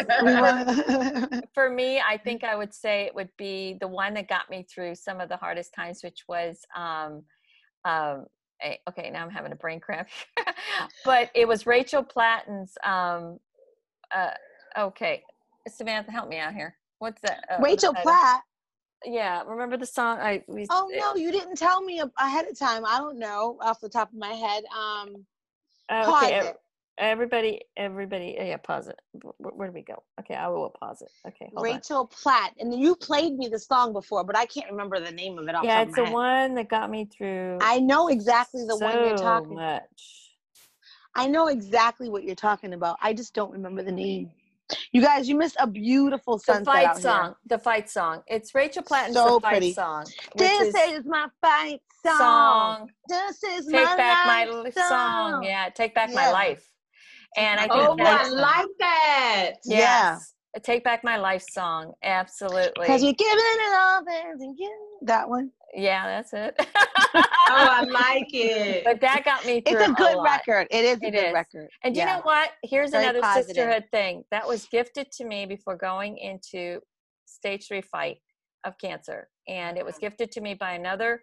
so for me, I think I would say it would be the one that got me through some of the hardest times, which was, um, um, a, okay, now I'm having a brain cramp, but it was Rachel Platten's, um, uh, okay, Samantha, help me out here. What's that? Uh, Rachel the title? Platt. Yeah, remember the song? I we, Oh no, you didn't tell me ahead of time. I don't know off the top of my head. Um, uh, pause okay, it. Everybody, everybody, yeah, pause it. Where, where do we go? Okay, I will pause it. Okay, hold Rachel on. Platt, and you played me the song before, but I can't remember the name of it off Yeah, the it's top of the my head. one that got me through. I know exactly the so one you're talking. much. I know exactly what you're talking about. I just don't remember the name. You guys, you missed a beautiful sunset The fight out song. here. The fight song. It's Rachel Platten's So The Fight pretty. Song. Which This is, is my fight song. song. This is Take my back my life li- song. song. Yeah, take back my Yeah. life. And I Take think Oh, back my I that's, life. like that. yes, take back my life song. Because Absolutely. you're giving it all things and you that one. Yeah, that's it. Oh, I like it. But that got me through It's a good lot. record. It is a It good is. record. And yeah. you know what? Here's Very another positive. sisterhood thing that was gifted to me before going into stage three fight of cancer. And it was gifted to me by another,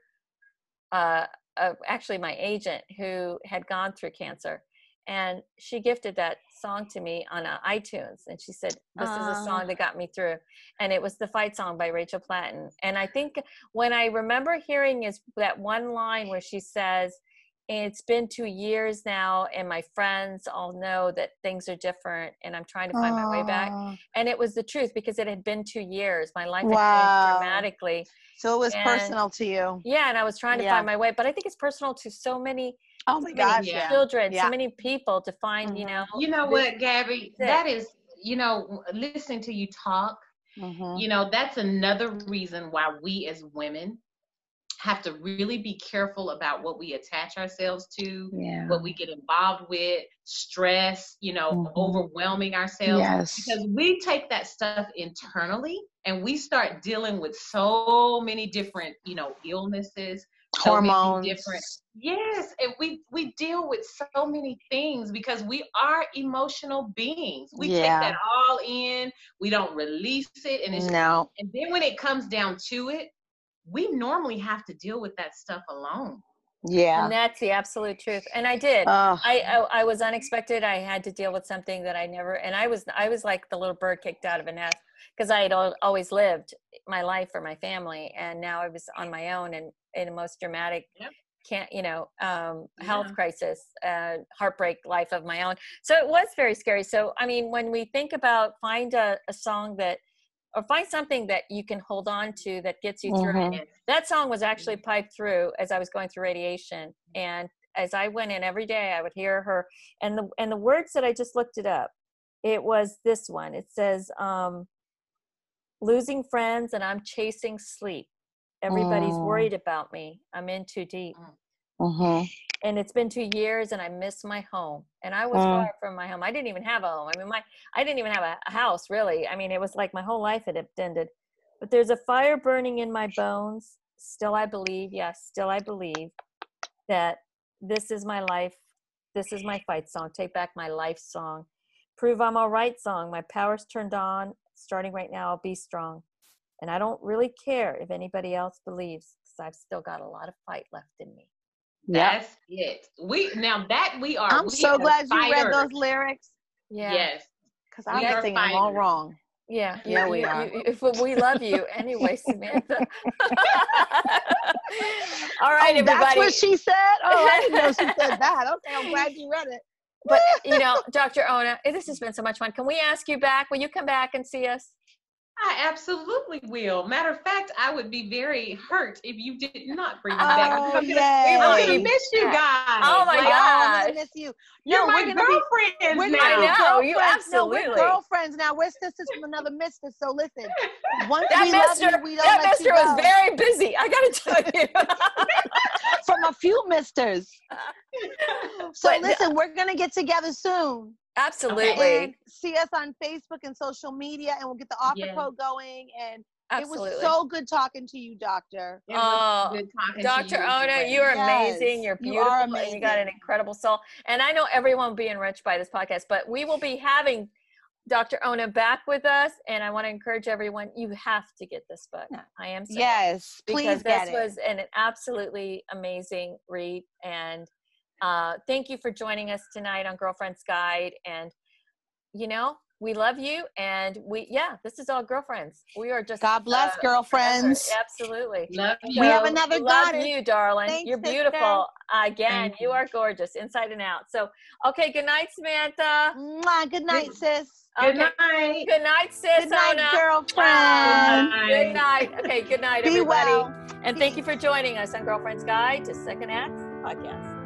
uh, uh, actually my agent who had gone through cancer. And she gifted that song to me on uh, iTunes. And she said, this is a song that got me through. And it was The Fight Song by Rachel Platten. And I think when I remember hearing is that one line where she says, it's been two years now and my friends all know that things are different and I'm trying to find my way back. And it was the truth because it had been two years. My life had Wow. changed dramatically. So it was And- personal to you. Yeah, and I was trying to Yeah. find my way. But I think it's personal to so many Oh my so gosh. many yeah. children, Yeah. so many people to find, you Mhm. know. You know this- what, Gabby? this. That is, you know, listening to you talk, Mhm. you know, that's another reason why we as women have to really be careful about what we attach ourselves to, Yeah. what we get involved with, stress, you know, Mhm. overwhelming ourselves. Yes. Because we take that stuff internally and we start dealing with so many different, you know, illnesses, so many Hormones. different. Yes, and we we deal with so many things because we are emotional beings. We Yeah. take that all in. We don't release it, and it's No. and then when it comes down to it, we normally have to deal with that stuff alone. Yeah. And that's the absolute truth. And I did. Oh. I, I I was unexpected. I had to deal with something that I never, and I was I was like the little bird kicked out of a nest because I had al- always lived my life for my family, and now I was on my own and in a most dramatic, Yep. can't you know, um, health Yeah. crisis, uh, heartbreak life of my own. So it was very scary. So I mean, when we think about find a, a song that, or find something that you can hold on to that gets you through Mhm. it. That song was actually piped through as I was going through radiation. And as I went in every day, I would hear her. And the and the words that I just looked it up, it was this one. It says, um, losing friends and I'm chasing sleep. Everybody's Mm. worried about me. I'm in too deep. Mhm. And it's been two years and I miss my home. And I was Mm. far from my home. I didn't even have a home. I mean, my I didn't even have a, a house, really. I mean, it was like my whole life had ended. But there's a fire burning in my bones. Still I believe, yes, still I believe that this is my life. This is my fight song. Take back my life song. Prove I'm all right song. My power's turned on. Starting right now, I'll be strong. And I don't really care if anybody else believes because I've still got a lot of fight left in me. Yeah. That's it. We now that we are. I'm we so are glad you read fighters. those lyrics Yeah. Yes. because I We was are thinking them all fighters. wrong. Yeah, you, Yeah, we you, are. You, if we love you anyway, Samantha. All right, Oh, everybody. that's what she said? Oh, I didn't know she said that. Okay, I'm glad you read it. But you know, Doctor Ona, this has been so much fun. Can we ask you back? Will you come back and see us? I absolutely will. Matter of fact, I would be very hurt if you did not bring me Oh, back. I'm gonna, yay. I'm We gonna will miss you be guys. Oh, my Like, Oh, I'm gosh. gonna miss you. You're No, my we're gonna be girlfriends we're now. gonna I be know, you girlfriends. No, we're absolutely. girlfriends now. We're sisters from another mister. So listen, once That we love mister, you, we don't that let mister you was go. very busy. I got to tell you. From a few misters. So But- listen, we're gonna get together soon. Absolutely. And see us on Facebook and social media, and we'll get the offer Yeah. code going. And Absolutely. It was so good talking to you, doctor. It was Oh, good talking Doctor to you. Ona, Joy. you are Yes, amazing. You're you beautiful, are and you got an amazing. incredible soul. And I know everyone will be enriched by this podcast, but we will be having Doctor Ona back with us, and I want to encourage everyone, you have to get this book. I am saying Yes, because please get this it. was an absolutely amazing read. And uh, thank you for joining us tonight on Girlfriend's Guide. And, you know, we love you. And we, yeah, this is all girlfriends. We are just, God bless, uh, girlfriends. forever. Absolutely. Love you. We have So, another love goddess. you, darling. Thanks, You're sister. beautiful. Again, Thank you you. are gorgeous inside and out. So, okay, good night, Samantha. Mwah, good night, sis. Good Okay. night. Good night, sis. Good night, Ona. girlfriend. Ah, good night. Okay, good night, Be everybody. well. And thank you for joining us on Girlfriend's Guide to Second Acts podcast.